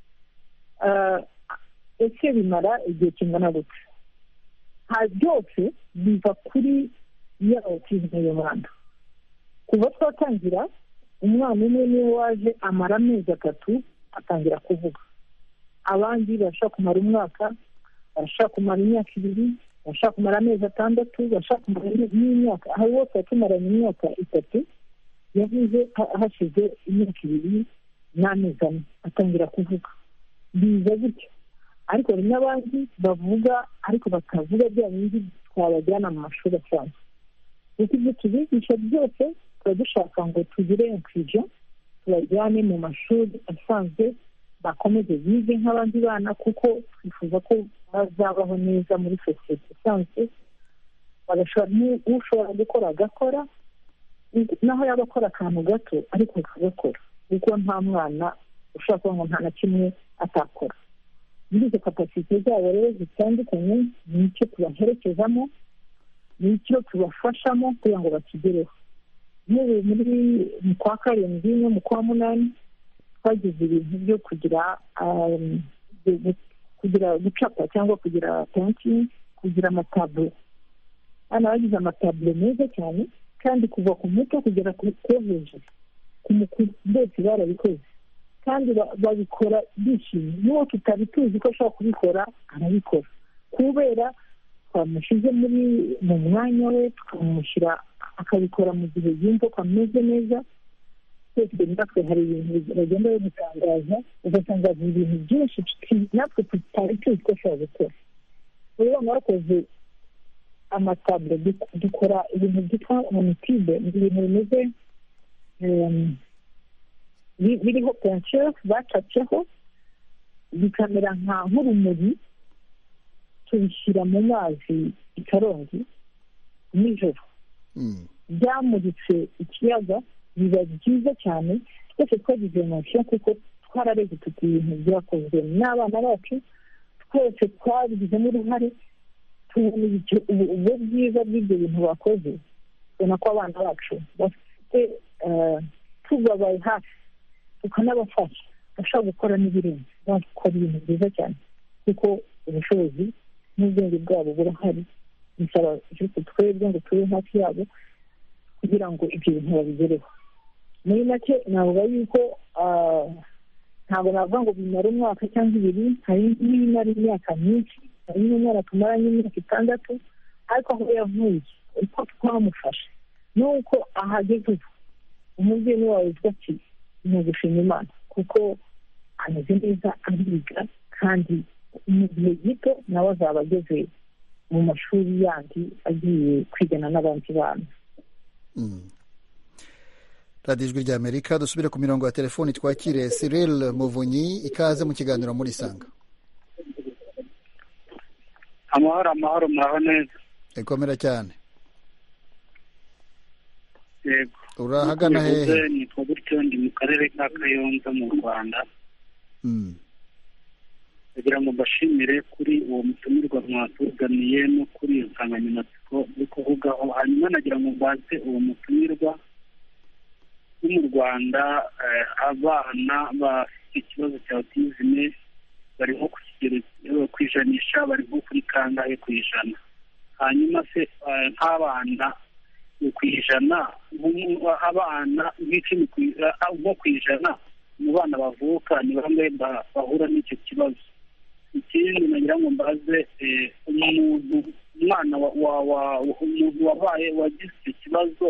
ese bimara igihe kingana gute? byose biva kuri ya autisme y'umwana. kuva twatangira, umwana umwe niwe waje amara amezi atatu atangira kuvuga, abandi barashaka kumara umwaka, barashaka kumara imyaka ibiri, barashaka kumara amezi atandatu, barashaka kumara n'imyaka. aho bose yatumaranye imyaka itatu, yavuze hashize imyaka ibiri n'amezi ane atangira kuvuga. biza gutyo. ariko hari n'abandi bavuga ariko batavuga bya bindi twabajyana mu mashuri asanzwe. kuko ibyo tubigisha byose tuba dushaka ngo tugire inclusion, tubajyane mu mashuri asanzwe, bakomeze bige nk'abandi bana, kuko twifuza ko bazabaho neza muri sosiyete isanzwe. ushobora gukora agakora, naho yaba akora akantu gato ariko akagakora, kuko nta mwana ushobora kuba ngo nta na kimwe atakora. muri izo kapasite zabo rero zitandukanye, nicyo tubaherekezamo, nicyo tubafashamo kugira ngo bakigereho. nk'ubu muri mu kwa karindwi no mu kwa munani twagize ibintu byo kugira kugira gucapa cyangwa kugira painting, kugira amataburo. hano bagize amataburo meza cyane, kandi kuva ku muto kugera ku hejuru ku mukuru bose barabikoze, kandi babikora bishimye. n'uwo tutari tuzi ko ashobora kubikora arabikora, kubera twamushyize muri mu mwanya we, tukamushyira akabikora mu gihe yumva ko ameze neza. twese natwe hari ibintu bagenda bamutangaza, ugasanga ibintu byinshi natwe tutari tuzi ko ashobora gukora. rero mwakoze amataburo, dukora ibintu byitwa monitibe, ibintu bimeze biriho peinture bacatseho, bikamera nk'urumuri, tubishyira mu mazi i Karongi nijoro byamuritse ikiyaga biba byiza cyane twese twagize emotion kuko twararebye tuti ibintu byakozwe n'abana bacu twese twabigizemo uruhare tubona ubwo bwiza bw'ibyo bintu bakoze ubona ko abana bacu bafite tubabaye hafi tukanabafasha bashobora gukora n'ibirenze bakora ibintu byiza cyane kuko ubushobozi n'ubwenge bwabo burahari bisaba twebwe ngo tube hafi yabo kugira ngo ibyo bintu babigereho muri make navuga yuko ntabwo navuga ngo bimara umwaka cyangwa ibiri hari n'ibimara imyaka myinshi hari n'umwana tumaranye imyaka itandatu ariko aho yavuye uko twamufashe n'uko ahageze ubu umubyeyi niwe wavuga ati ni ugushima Imana kuko ameze neza ariga kandi mu gihe gito nawe azaba ageze mu mashuri yandi agiye kwigana n'abandi bana. radiyo ijwi rya amerika dusubire ku mirongo ya telefoni twakire Cyril Muvunyi ikaze mu kiganiro muri Sanga. amahoro amahoro muraho neza. ikomera cyane. yego urahagana hehe? nitwa gutyo ndi mu karere ka Kayonza mu Rwanda. kugira ngo mbashimire kuri uwo mutumirwa mwatuganiye no kuri iyo nsanganyamatsiko yo kuvugaho, hanyuma nagira ngo mbaze uwo mutumirwa wo mu Rwanda abana bafite ikibazo cya autisme bari nko ku kigero ku ijanisha bari nko kuri kangahe ku ijana, hanyuma se nk'abana ku ijana abana nk'icumi nko ku ijana mu bana bavuka ni bamwe bahura n'icyo kibazo. ikindi nagira ngo mbaze umuntu umwana umuntu wabaye wagize icyo kibazo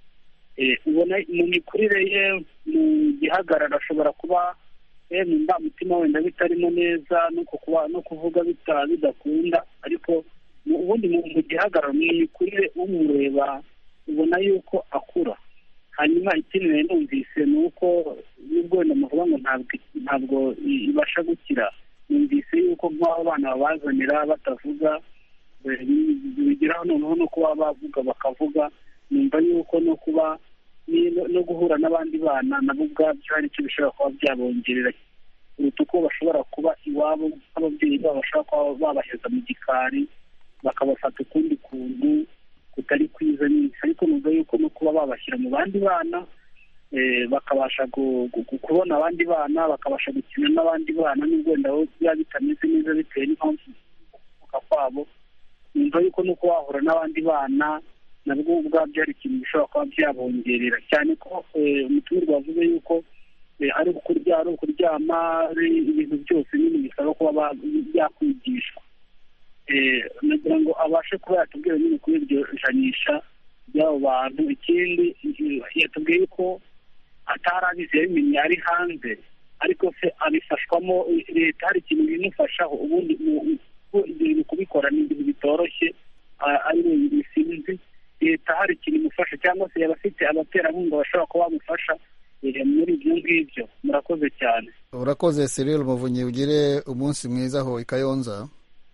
ubona mu mikurire ye mu gihagararo ashobora kuba mu ndangamutima wenda bitarimo neza no kuvuga bidakunda, ariko ubundi mu gihagararo mu mikurire umureba ubona yuko akura. hanyuma ikindi rero numvise ni uko nubwo wenda muvuga ngo ntabwo ibasha gukira, numvise yuko nk'abo bana babazanira batavuga bigeraho noneho no kuba bavuga bakavuga, numva yuko no kuba no guhura n'abandi bana nabo ubwabyo hari icyo bishobora kuba byabongerera kuruta uko bashobora kuba iwabo nk'ababyeyi babo bashobora kuba babaheza mu gikari bakabafata ukundi kuntu kutari kwiza nyinshi, ariko numva yuko no kuba babashyira mu bandi bana bakabasha kubona abandi bana bakabasha gukina n'abandi bana n'ubwo wenda biba bitameze neza bitewe n'impamvu kwabo, numva yuko no kuba wahura n'abandi bana nabwo ubwabyo hari ikintu bishobora kuba byabongerera, cyane ko umutumirwa wavuze yuko ari ukurya ari ukuryama ibintu byose nyine bisaba kuba byakwigishwa. nagira ngo abashe kuba yatubwira nyine kuri iryo janisha ry'abo bantu. ikindi yatubwiye ko atari abizi yabimenye ari hanze, ariko se abifashwamo leta hari ikintu bimufashaho, ubundi ibyo bintu kubikora ni ibintu bitoroshye ari wenyine sinzi leta hari ikintu imufasha cyangwa se yaba afite abaterankunga bashobora kuba bamufasha muri ibyo ngibyo. murakoze cyane. urakoze Cyril Muvunyi, ugire umunsi mwiza aho i Kayonza.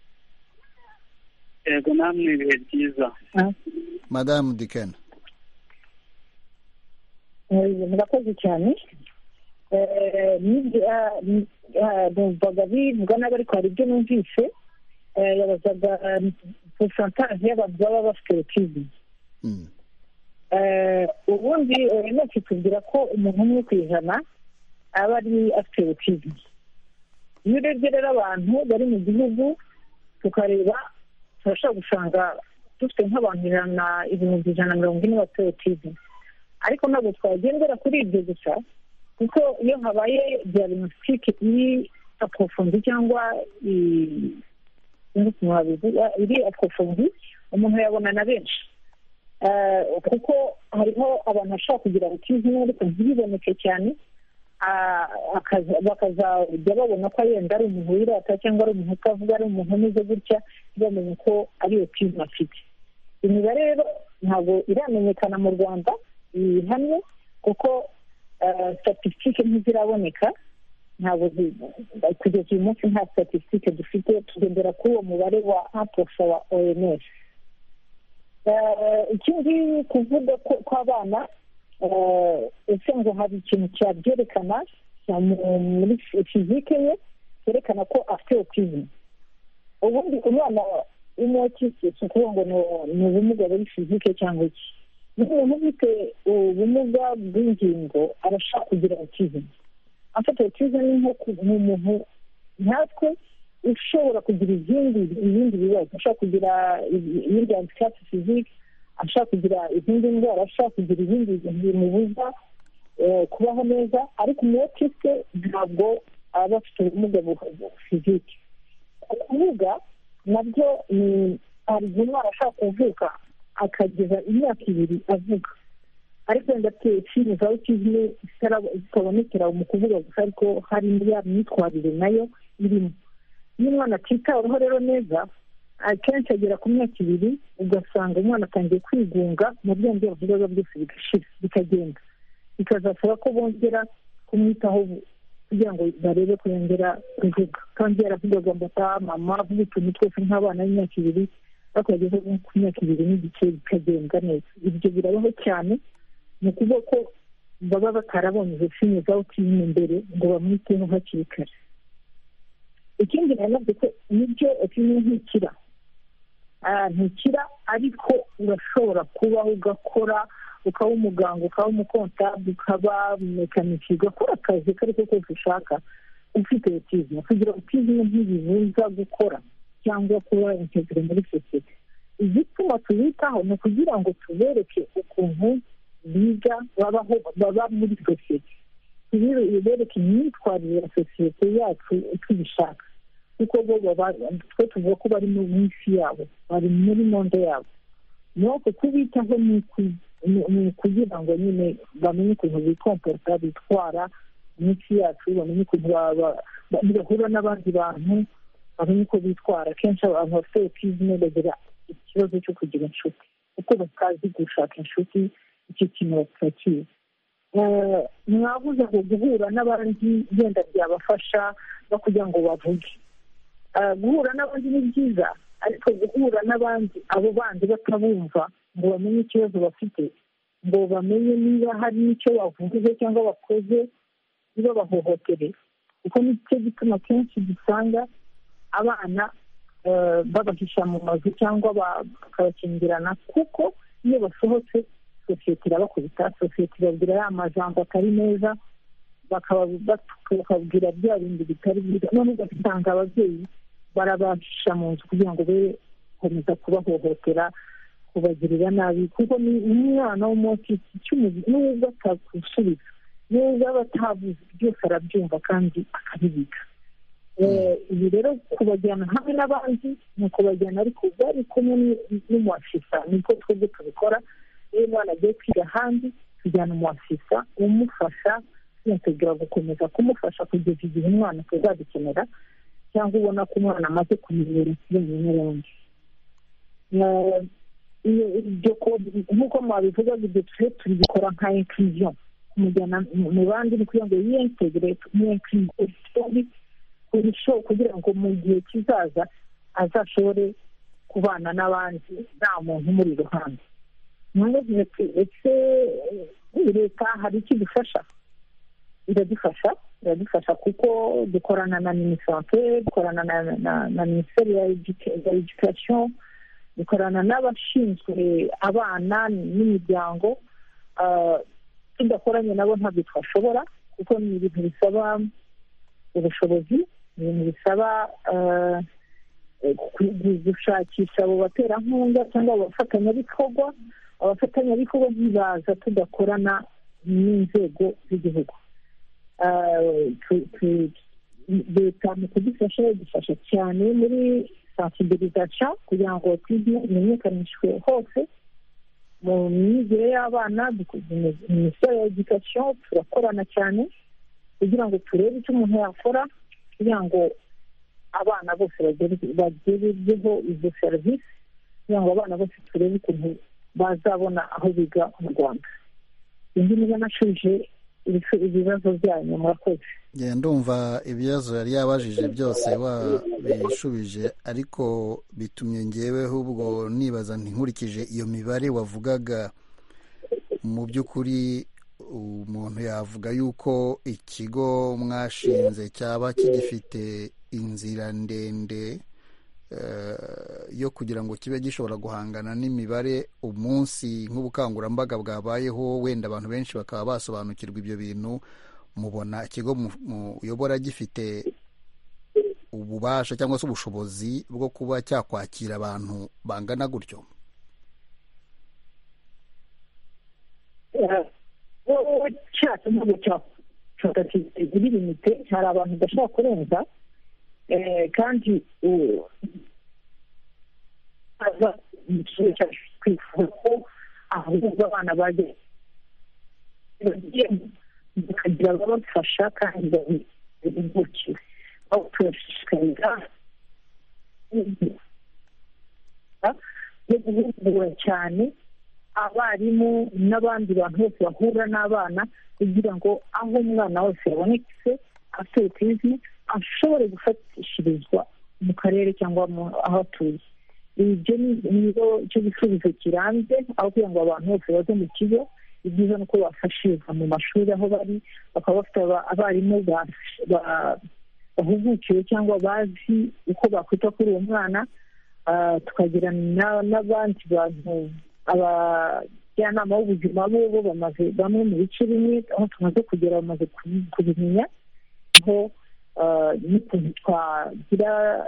yego namwe ibihe byiza. madamu Diken. murakoze cyane. numvaga bivuga nabi ariko hari ibyo numvise yabazaga pourcentage y'abantu baba bafite autisme. ubundi nacyo tubwira ko umuntu umwe ku ijana aba ari afite autisme. iyo urebye rero abantu bari mu gihugu tukareba turashobora gusanga dufite nk'abantu ijana ibihumbi ijana na mirongo ine bafite autisme, ariko ntabwo twagendera kuri ibyo gusa kuko iyo habaye diagnostic iri aprofondi cyangwa iri aprofondi umuntu yabona na benshi, kuko hariho abantu bashobora kugira autisme ariko ntibiboneke cyane, bakazajya babona ko yenda ari umuntu wirata cyangwa ari umuntu utavuga, ari umuntu umeze gutya bamenye ko ari autisme afite. imibare rero ntabwo iramenyekana mu Rwanda ihamye kuko statistique ntiziraboneka, ntabwo kugeza uyu munsi nta statisitike dufite, tugendera kuri uwo mubare wa aposa wa O M S. ikindi kuvuga ko abana ese ngo hari ikintu cyabyerekana muri fizike ye cyerekana ko afite autism. ubundi umwana w'umwotisi si ukuvuga ngo ni ubumuga buri fizike cyangwa iki. umuntu ufite ubumuga bw'ingingo arashaka kugira autism. afite autism ni nk'umuntu nkatwe ushobora kugira izindi ibindi bibazo, ashaka kugira ibindi handicap physique, ashaka kugira izindi ndwara, ashaka kugira ibindi bimubuza kubaho neza, ariko umwotisi ntabwo aba afite ubumuga fizike. ukuvuga nabyo ni hari igihe umwana ashaka kuvuka akageza imyaka ibiri avuga, ariko wenda afite filime za autism zitabonekera mu kuvuga gusa, ariko hari ya myitwarire nayo irimo. iyo umwana atitaweho rero neza, akenshi agera ku myaka ibiri ugasanga umwana atangiye kwigunga, mu bwenge bavugaga byose bigashira bikagenda, bikazasaba ko bongera kumwitaho kugira ngo barebe ko yongera kuvuga. kandi yaravugaga ngo ata mama avuga utuntu twose nk'abana b'imyaka ibiri, ariko yageze ku myaka ibiri n'igice bikagenda neza. ibyo birabaho cyane, ni ukuvuga ko baba batarabonye izo filime za autism mbere ngo bamwiteho hakiri kare. ikindi nanone ko nibyo autism ntikira ntikira ariko urashobora kubaho ugakora, ukaba umuganga, ukaba umukontabule, ukaba mekaniki, ugakora akazi ako ari ko kose ushaka ufite autism. kugira autism ntibibuza gukora cyangwa kuba integire muri sosiyete. igituma tubitaho ni ukugira ngo tubereke ukuntu biga babaho baba muri sosiyete, tubereke imyitwarire ya sosiyete yacu tubishaka, kuko bo twe tuvuga ko bari mu isi yabo, bari muri monde yabo. nuko kubitaho ni ukugira ngo nyine bamenye ukuntu bikomporta, bitwara mu isi yacu, bamenye ukuntu bahura n'abandi bantu, bamenye uko bitwara. kenshi abantu bafite autism bagira ikibazo cyo kugira inshuti, kuko batazi gushaka inshuti, icyo kintu batakizi. mwabuze ngo guhura n'abandi yenda byabafasha no kugira ngo bavuge. guhura n'abandi ni byiza, ariko guhura n'abandi abo bandi batabumva ngo bamenye ikibazo bafite, ngo bamenye niba hari n'icyo bavuze cyangwa bakoze niba bahohotere, kuko nicyo gituma kenshi dusanga abana babahisha mu mazu cyangwa bakabakingirana, kuko iyo basohotse sosiyete irabakubita, sosiyete ibabwira ya majambo atari meza, bakababwira bya bindi bitari byiza, none ugasanga ababyeyi barabahisha mu nzu kugira ngo be gukomeza kubahohotera, kubagirira nabi, kuko ni umwana w'umwotisi cy'umubiri, n'ubwo atagusubiza, n'ubwo aba atavuze byose arabyumva kandi akabibika. ibi rero kubajyana hamwe n'abandi ni ukubajyana ariko bari kumwe n'umuwasisa, niko twebwe tubikora. iyo umwana agiye kwiga ahandi tujyana umuwasisa umufasha, twintegra gukomeza kumufasha kugeza igihe umwana tuzadukenera, cyangwa ubona ko umwana amaze kumenyera ikirenge n'abandi. nk'uko mwabivuga, ibyo tujye tubikora nka inclusion, kumujyana mu bandi ni kugira ngo yintegre nk'inclusion, kugira ngo mu gihe kizaza azashobore kubana n'abandi nta muntu umuri iruhande. mwabuze ese leta hari icyo idufasha? iradufasha iradufasha kuko dukorana na minisante, dukorana na minisiteri ya education, dukorana n'abashinzwe abana n'imiryango. tudakoranye nabo ntabwo twashobora, kuko ni ibintu bisaba ubushobozi, ni ibintu bisaba gushakisha abo baterankunga cyangwa abafatanyabikorwa. abafatanyabikorwa ntibaza tudakorana n'inzego z'igihugu. leta mu kudufasha idufasha cyane muri sensibilisation kugira ngo imenyekanishwe hose mu myigire y'abana. minisiteri ya education turakorana cyane kugira ngo turebe icyo umuntu yakora kugira ngo abana bose bagerweho izo serivisi, kugira ngo abana bose turebe ukuntu bazabona aho biga mu Rwanda. indi niba nashuje ibibazo byanyu. Murakoze. ndumva ibibazo yari yabajije byose wabishubije, ariko bitumye ngeweho ubwo nibaza ntinkurikije iyo mibare wavugaga, mu by'ukuri umuntu yavuga yuko ikigo mwashinze cyaba kigifite inzira ndende yo kugira ngo kibe gishobora guhangana n'imibare umunsi nk'ubukangurambaga bwabayeho, wenda abantu benshi bakaba basobanukirwa ibyo bintu. Mubona ikigo muyobora gifite ububasha cyangwa se ubushobozi bwo kuba cyakwakira abantu bangana gutyo? cyatse ntabwo cyafata kiri limite, hari abantu badashobora kurenza, kandi aza mu kigo cyacu twifuza ko ahubwo abana bajya bakagira ababafasha kandi babibukiwe, aho turashishikariza yo guhugura cyane abarimu n'abandi bantu bose bahura n'abana, kugira ngo aho umwana wese yabonetse afite autisme ashobore gufatishirizwa mu karere cyangwa aho atuye. Ibyo ni cyo gisubizo kirambye, aho kugira ngo abantu bose baze mu kigo. Ibyiza ni uko bafashirizwa mu mashuri aho bari, bakaba bafite abarimu bahugukiwe cyangwa bazi uko bakwita kuri uwo mwana, tukagira n'abandi bantu, abajyanama b'ubuzima bo bo bamaze bamwe mu bice bimwe aho tumaze kugera bamaze kubimenya, aho n'ukuntu twagira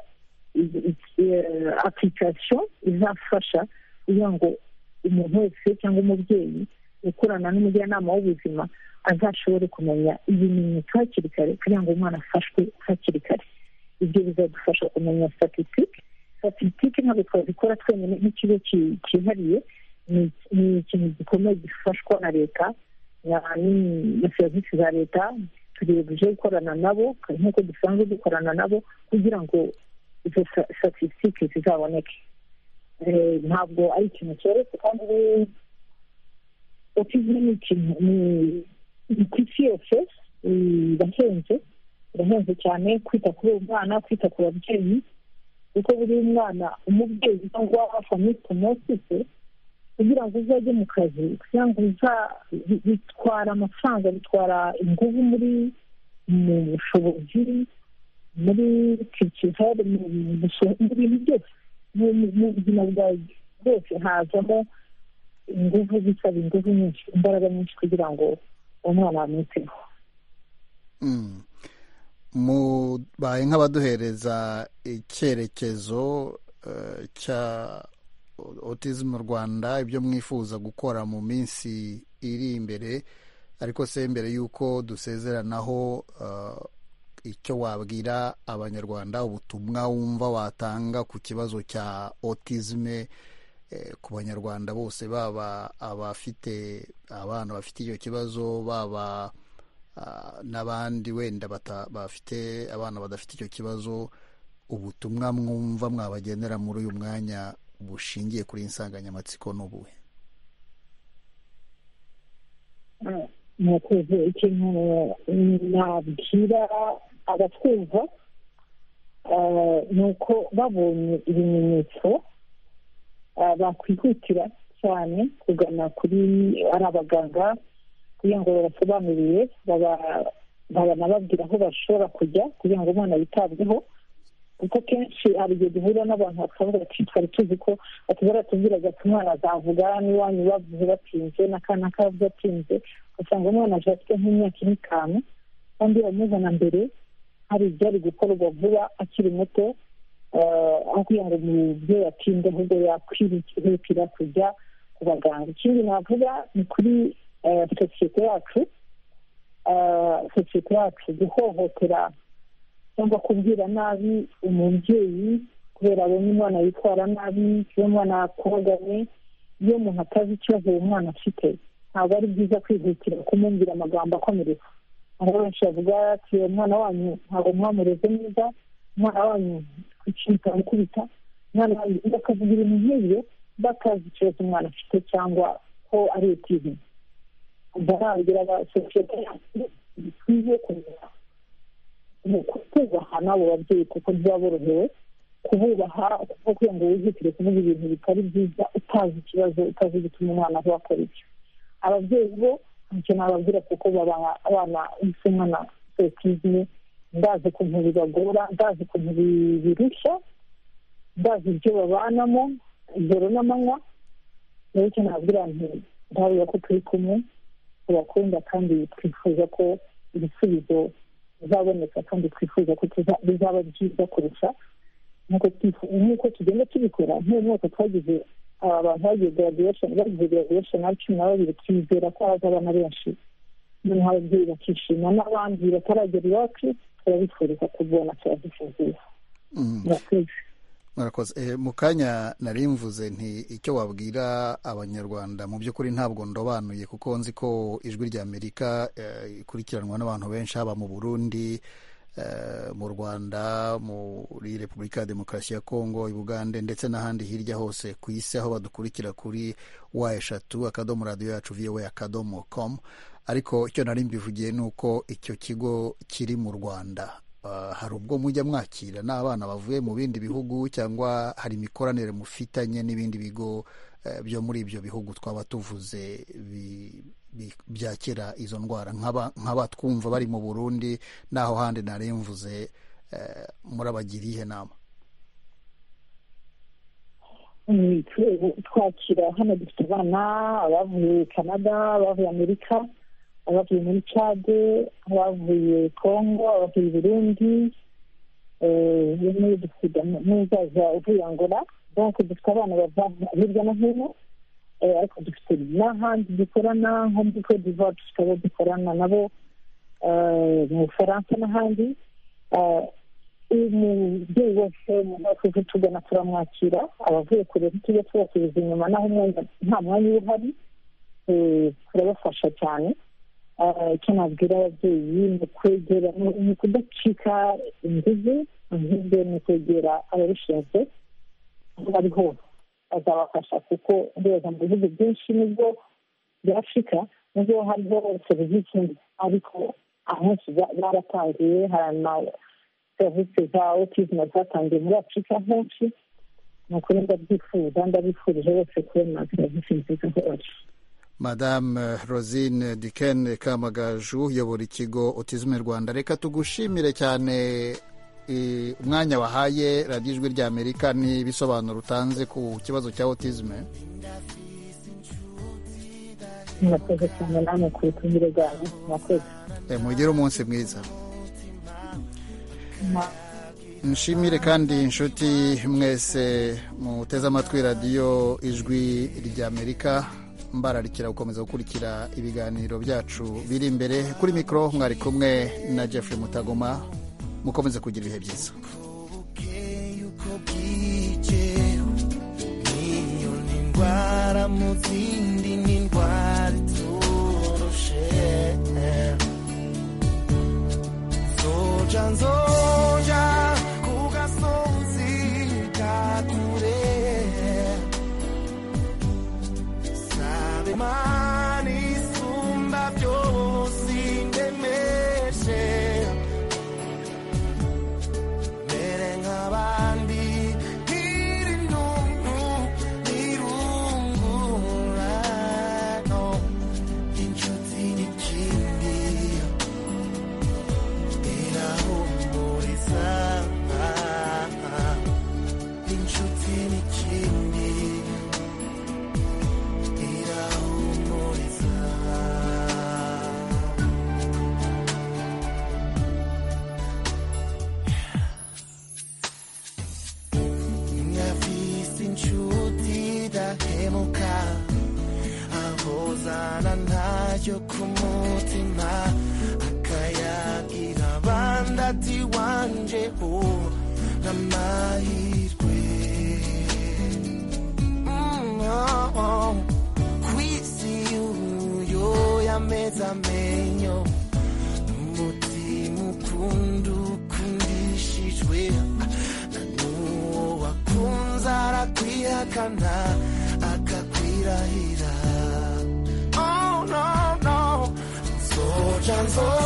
application izafasha kugira ngo umuntu wese cyangwa umubyeyi ukorana n'umujyanama w'ubuzima azashobore kumenya ibimenyetso hakiri kare kugira ngo umwana afashwe hakiri kare. Ibyo bizadufasha kumenya statistique. Statistique ntabwo twazikora twenyine nk'ikigo cyihariye, ni ikintu gikomeye gifashwa na leta na serivisi za leta. tugiye gukorana nabo nk'uko dusanzwe dukorana nabo kugira ngo izo statistique zizaboneke. Ntabwo ari ikintu cyoroshye kandi autisme ni ikintu ni ku isi yose irahenze irahenze cyane. Kwita kuri uwo mwana, kwita ku babyeyi, kuko buri mwana umubyeyi cyangwa famiye ku munsi se kugira ngo uzajye mu kazi, kugira ngo bitwara amafaranga, bitwara ingufu muri mu bushobozi, muri kicihari, mu bintu byose, mu buzima bwawe bwose hazamo ingufu, bisaba ingufu nyinshi, imbaraga nyinshi kugira ngo umwana amwiteho. mubaye nk'abaduhereza icyerekezo cya autism mu Rwanda, ibyo mwifuza gukora mu minsi iri imbere, ariko se mbere y'uko dusezeranaho, icyo wabwira abanyarwanda, ubutumwa wumva watanga ku kibazo cya autisme ku banyarwanda bose, baba abafite abana bafite icyo kibazo, baba n'abandi wenda bafite abana badafite icyo kibazo, ubutumwa mwumva mwabagenera muri uyu mwanya bushingiye kuri insanganyamatsiko n'ubuhe? Nakoze ikintu nabwira abatwumva ni uko babonye ibimenyetso bakwihutira cyane kugana kuri ari abaganga kugira ngo babasobanurire, babanababwira aho bashobora kujya kugira ngo umwana yitabweho. Kuko kenshi hari igihe duhura n'abantu bakavuga ati twari tuzi ko baratubwira ati umwana azavuga n'iwanyu bavuze batinze n'akana kavuze batinze, ugasanga umwana aje afite nk'imyaka n'itanu kandi bamuzana mbere hari ibyari gukorwa vuba akiri muto, aho kugira ngo umubyeyi atinde ahubwo yakwihutira kujya ku baganga. Ikindi navuga ni kuri sosiyete yacu, sosiyete yacu guhohotera cyangwa kubwira nabi umubyeyi kubera abonye umwana yitwara nabi, iyo umwana akubaganye, iyo umuntu atazi ikibazo uwo mwana afite, ntabwo ari byiza kwihutira kumubwira amagambo akomeretsa. Aho benshi bavuga ati umwana wanyu ntabwo mwamureze neza, umwana wanyu ikintu amukubita, umwana wanyu bakavuga ibintu nk'ibyo batazi ikibazo umwana afite cyangwa ko ari autisme. barangira abasosiyete bikwiye kumenya mu kutubaha n'abo babyeyi kuko ntibaborohewe kububaha kuko kugira ngo wihitire kuvuga ibintu bitari byiza utazi ikibazo utazi gutuma umwana aho akora ibyo. Ababyeyi bo ntacyo nababwira kuko baba abana b'umwana autisme, ndazi ukuntu bibagora, ndazi ukuntu birushya, ndazi ibyo babanamo ijoro n'amanywa. rero icyo nababwira nti ndabona ko turi kumwe tubakunda kandi twifuza ko ibisubizo bizaboneka kandi twifuza ko bizaba byiza kurusha nk'uko tugenda tubikora. nk'uyu mwaka twagize abantu bagiye graduation bagize graduation ari cumi na babiri, twizera ko haza abana benshi, noneho ababyeyi bakishima, n'abandi bataragera iwacu turabifuriza kubona serivisi nziza. murakoze murakoze. mu kanya nari mvuze nti icyo wabwira abanyarwanda mu by'ukuri ntabwo ndobanuye kuko nzi ko ijwi rya Amerika ikurikiranwa n'abantu benshi, haba mu Burundi, mu Rwanda, muri Repubulika ya Demokarasi ya Kongo, i Bugande ndetse n'ahandi hirya hose ku isi, aho badukurikira kuri wa eshatu akadomo radiyo yacu voa akadomo com. ariko icyo nari mbivugiye ni uko icyo kigo kiri mu Rwanda. hari ubwo mujya mwakira n'abana bavuye mu bindi bihugu, cyangwa hari imikoranire mufitanye n'ibindi bigo byo muri ibyo bihugu twaba tuvuze byakira izo ndwara, nk'abatwumva bari mu Burundi n'aho handi nari mvuze, murabagira ihe nama? twakira hano dufite abana abavuye Canada, abavuye Amerika, abavuye muri Chade, abavuye Congo, abavuye Burundi, bimwe dufite n'uzaza uvuye Angola. donc dufite abana bava hirya no hino, ariko dufite n'ahandi dukorana nko muri Cote d'Ivoire, dufite abo dukorana nabo mu Bufaransa n'ahandi. umubyeyi wese tuje tugana turamwakira, abavuye kure tujya tubasubiza inyuma naho nta mwanya uba uhari, turabafasha cyane. icyo nabwira ababyeyi ni kwegera, ni ukudacika inguzi, ahubwo ni kwegera ababishinzwe aho bari hose bazabafasha, kuko ndeba mu bihugu byinshi nubwo bya Afurika nubwo hariho serivisi mbi, ariko ahenshi baratangiye. hari na serivisi za autisme zatangiye muri Afurika henshi. ni ukuri ndabyifuza, ndabifurije bose kubona serivisi nziza hose. Madame Rosine Diken Kamagaju uyobora ikigo Autisme Rwanda, reka tugushimire cyane umwanya wahaye radiyo ijwi rya Amerika n'ibisobanuro utanze ku kibazo cya autisme. murakoze cyane namwe ku butumire bwanyu. murakoze. mugire umunsi mwiza. nshimire kandi inshuti mwese muteze amatwi radiyo ijwi rya Amerika, mbararikira gukomeza gukurikira ibiganiro byacu biri imbere. kuri mikoro mwari kumwe na Jeffrey Mutagoma, mukomeze kugira ibihe byiza. Mani sumba byose indemeshe, mere nk'abandi nkiri ntuntu nirungurano, inshuti n'ikindi irahumuriza, inshuti n'ikindi yo kumutima akayagira bandati wanje ho namahirwe kwisi uyo yameza amenyo umutima ukunda ukundishijwe nanuwo wakunze arakwihakana akakwirahira. Oh no no chanzo